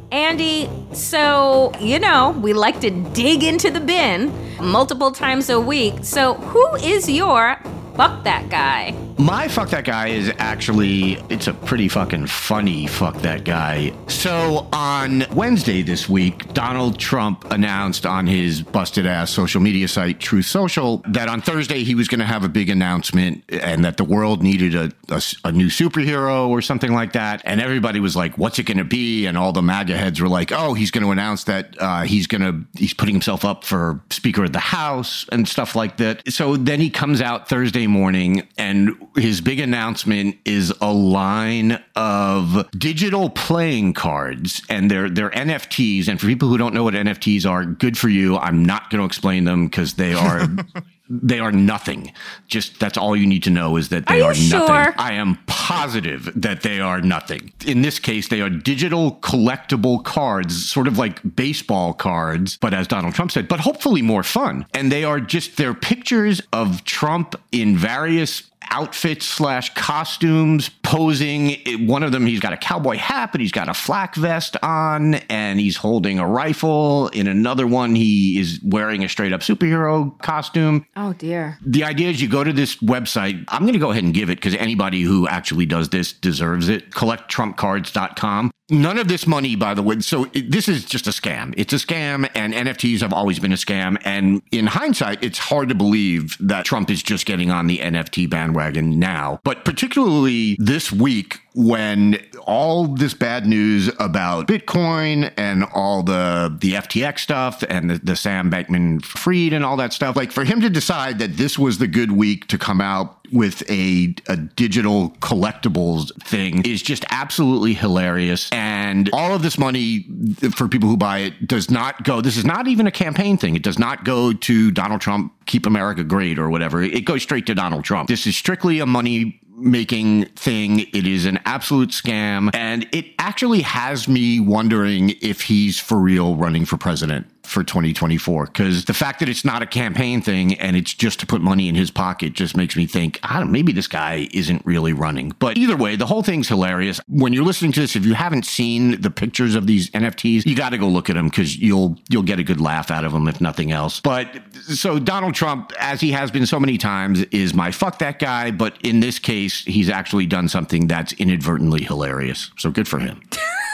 Andy, so, we like to dig into the bin multiple times a week. So who is your fuck that guy? My fuck that guy is actually, it's a pretty fucking funny fuck that guy. So on Wednesday this week, Donald Trump announced on his busted ass social media site, Truth Social, that on Thursday he was going to have a big announcement and that the world needed a new superhero or something like that. And everybody was like, what's it going to be? And all the MAGA heads were like, oh, he's going to announce that he's putting himself up for Speaker of the House and stuff like that. So then he comes out Thursday morning and his big announcement is a line of digital playing cards, and they're NFTs. And for people who don't know what NFTs are, good for you. I'm not going to explain them because they are they are nothing. Just that's all you need to know is that they are nothing. Sure? I am positive that they are nothing. In this case, they are digital collectible cards, sort of like baseball cards, but as Donald Trump said, but hopefully more fun. And they're pictures of Trump in various outfits / costumes posing. One of them, he's got a cowboy hat, but he's got a flak vest on and he's holding a rifle. In another one, he is wearing a straight up superhero costume. Oh dear. The idea is you go to this website. I'm going to go ahead and give it because anybody who actually does this deserves it. CollectTrumpCards.com. None of this money, by the way. So this is just a scam. It's a scam, and NFTs have always been a scam. And in hindsight, it's hard to believe that Trump is just getting on the NFT bandwagon now. But particularly this week, when all this bad news about Bitcoin and all the FTX stuff and the Sam Bankman-Fried and all that stuff, like for him to decide that this was the good week to come out with a digital collectibles thing is just absolutely hilarious. And all of this money for people who buy it does not go, this is not even a campaign thing. It does not go to Donald Trump, Keep America Great or whatever. It goes straight to Donald Trump. This is strictly a money making thing. It is an absolute scam. And it actually has me wondering if he's for real running for president for 2024, because the fact that it's not a campaign thing and it's just to put money in his pocket just makes me think, maybe this guy isn't really running. But either way, the whole thing's hilarious. When you're listening to this, if you haven't seen the pictures of these NFTs, you got to go look at them because you'll get a good laugh out of them, if nothing else. But so Donald Trump, as he has been so many times, is my fuck that guy. But in this case, he's actually done something that's inadvertently hilarious. So good for him.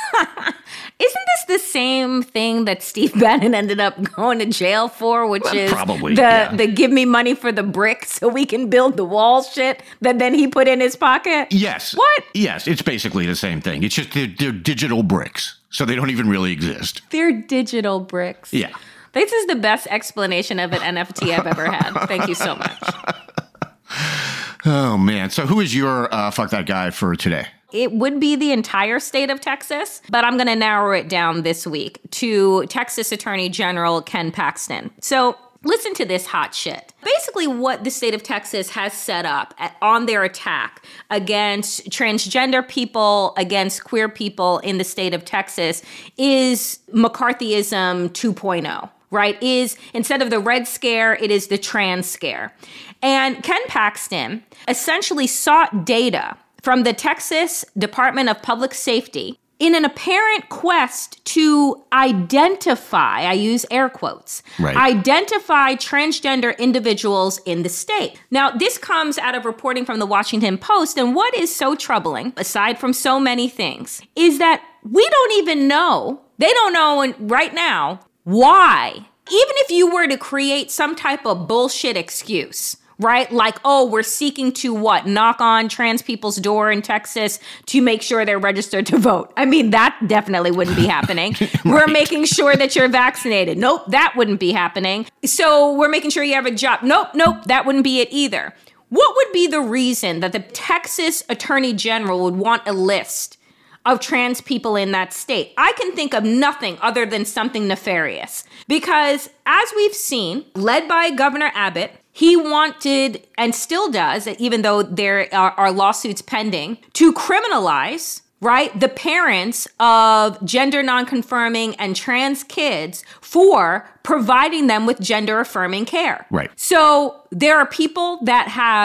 Isn't this the same thing that Steve Bannon ended up going to jail for, which is probably the give me money for the brick so we can build the wall shit that then he put in his pocket? Yes. What? Yes, it's basically the same thing. It's just they're digital bricks, so they don't even really exist. They're digital bricks. Yeah. This is the best explanation of an NFT I've ever had. Thank you so much. Oh, man. So who is your fuck that guy for today? It would be the entire state of Texas, but I'm going to narrow it down this week to Texas Attorney General Ken Paxton. So listen to this hot shit. Basically, what the state of Texas has set up on their attack against transgender people, against queer people in the state of Texas is McCarthyism 2.0. Right, is instead of the Red Scare, it is the trans scare. And Ken Paxton essentially sought data from the Texas Department of Public Safety in an apparent quest to identify, I use air quotes, identify transgender individuals in the state. Now, this comes out of reporting from the Washington Post, and what is so troubling, aside from so many things, is that we don't even know, they don't know right now, why. Even if you were to create some type of bullshit excuse, right? Like, oh, we're seeking to knock on trans people's door in Texas to make sure they're registered to vote. I mean, that definitely wouldn't be happening. Right. We're making sure that you're vaccinated. Nope, that wouldn't be happening. So we're making sure you have a job. Nope, that wouldn't be it either. What would be the reason that the Texas Attorney General would want a list of trans people in that state? I can think of nothing other than something nefarious. Because as we've seen, led by Governor Abbott, he wanted, and still does, even though there are lawsuits pending, to criminalize, right, the parents of gender nonconforming and trans kids for providing them with gender affirming care. Right. So there are people that have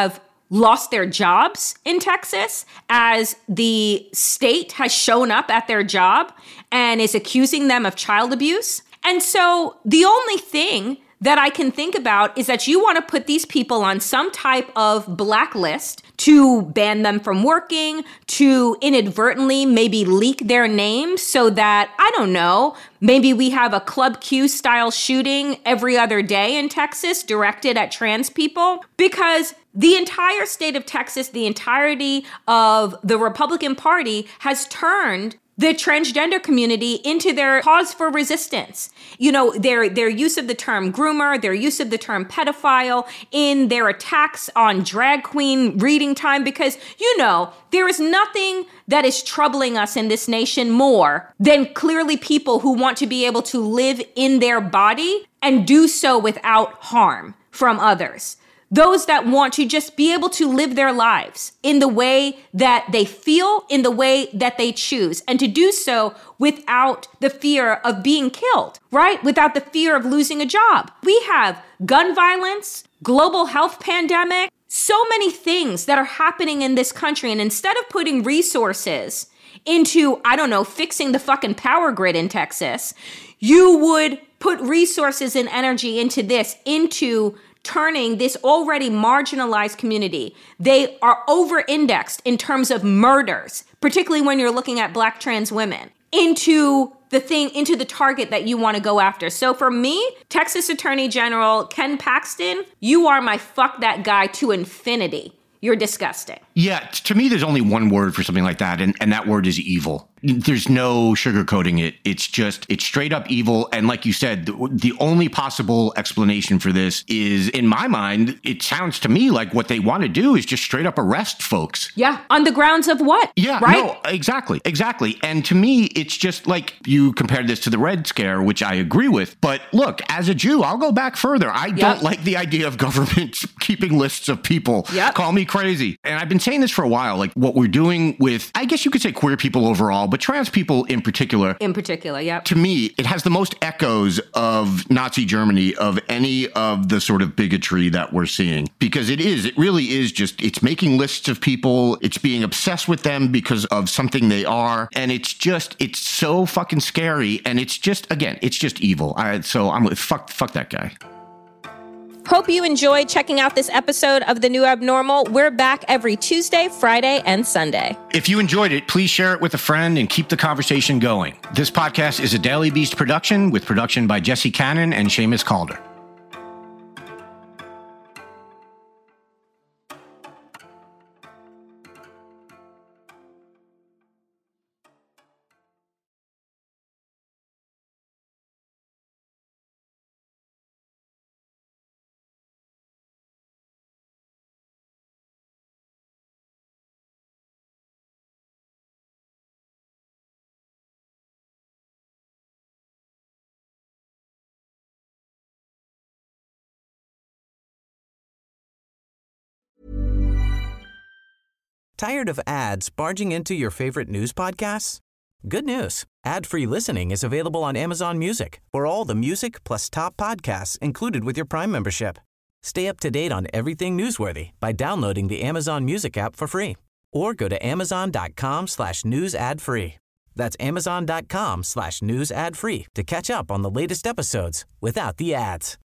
lost their jobs in Texas as the state has shown up at their job and is accusing them of child abuse. And so the only thing that I can think about is that you want to put these people on some type of blacklist to ban them from working, to inadvertently maybe leak their names so that, I don't know, maybe we have a Club Q style shooting every other day in Texas directed at trans people. Because the entire state of Texas, the entirety of the Republican Party has turned the transgender community into their cause for resistance. You know, their use of the term groomer, their use of the term pedophile in their attacks on drag queen reading time, because, you know, there is nothing that is troubling us in this nation more than clearly people who want to be able to live in their body and do so without harm from others. Those that want to just be able to live their lives in the way that they feel, in the way that they choose, and to do so without the fear of being killed, right? Without the fear of losing a job. We have gun violence, global health pandemic, so many things that are happening in this country. And instead of putting resources into, I don't know, fixing the fucking power grid in Texas, you would put resources and energy into this, into turning this already marginalized community. They are over-indexed in terms of murders, particularly when you're looking at Black trans women, into the target that you want to go after. So for me, Texas Attorney General Ken Paxton, you are my fuck that guy to infinity. You're disgusting. Yeah, to me, there's only one word for something like that, and that word is evil. There's no sugarcoating it. It's straight up evil. And like you said, the only possible explanation for this is, in my mind, it sounds to me like what they want to do is just straight up arrest folks. Yeah. On the grounds of what? Yeah, right? No, exactly. And to me, it's just like you compared this to the Red Scare, which I agree with. But look, as a Jew, I'll go back further. I don't like the idea of government keeping lists of people. Yep. Call me crazy. And I've been saying this for a while, like what we're doing with, I guess you could say queer people overall, but trans people in particular. In particular, yep. To me, it has the most echoes of Nazi Germany of any of the sort of bigotry that we're seeing. Because it really is just, it's making lists of people, it's being obsessed with them because of something they are. And it's so fucking scary. And it's just, again, it's just evil. So I'm fuck that guy. Hope you enjoyed checking out this episode of The New Abnormal. We're back every Tuesday, Friday, and Sunday. If you enjoyed it, please share it with a friend and keep the conversation going. This podcast is a Daily Beast production with production by Jesse Cannon and Seamus Calder. Tired of ads barging into your favorite news podcasts? Good news. Ad-free listening is available on Amazon Music for all the music plus top podcasts included with your Prime membership. Stay up to date on everything newsworthy by downloading the Amazon Music app for free or go to amazon.com/news ad free. That's amazon.com/news ad free to catch up on the latest episodes without the ads.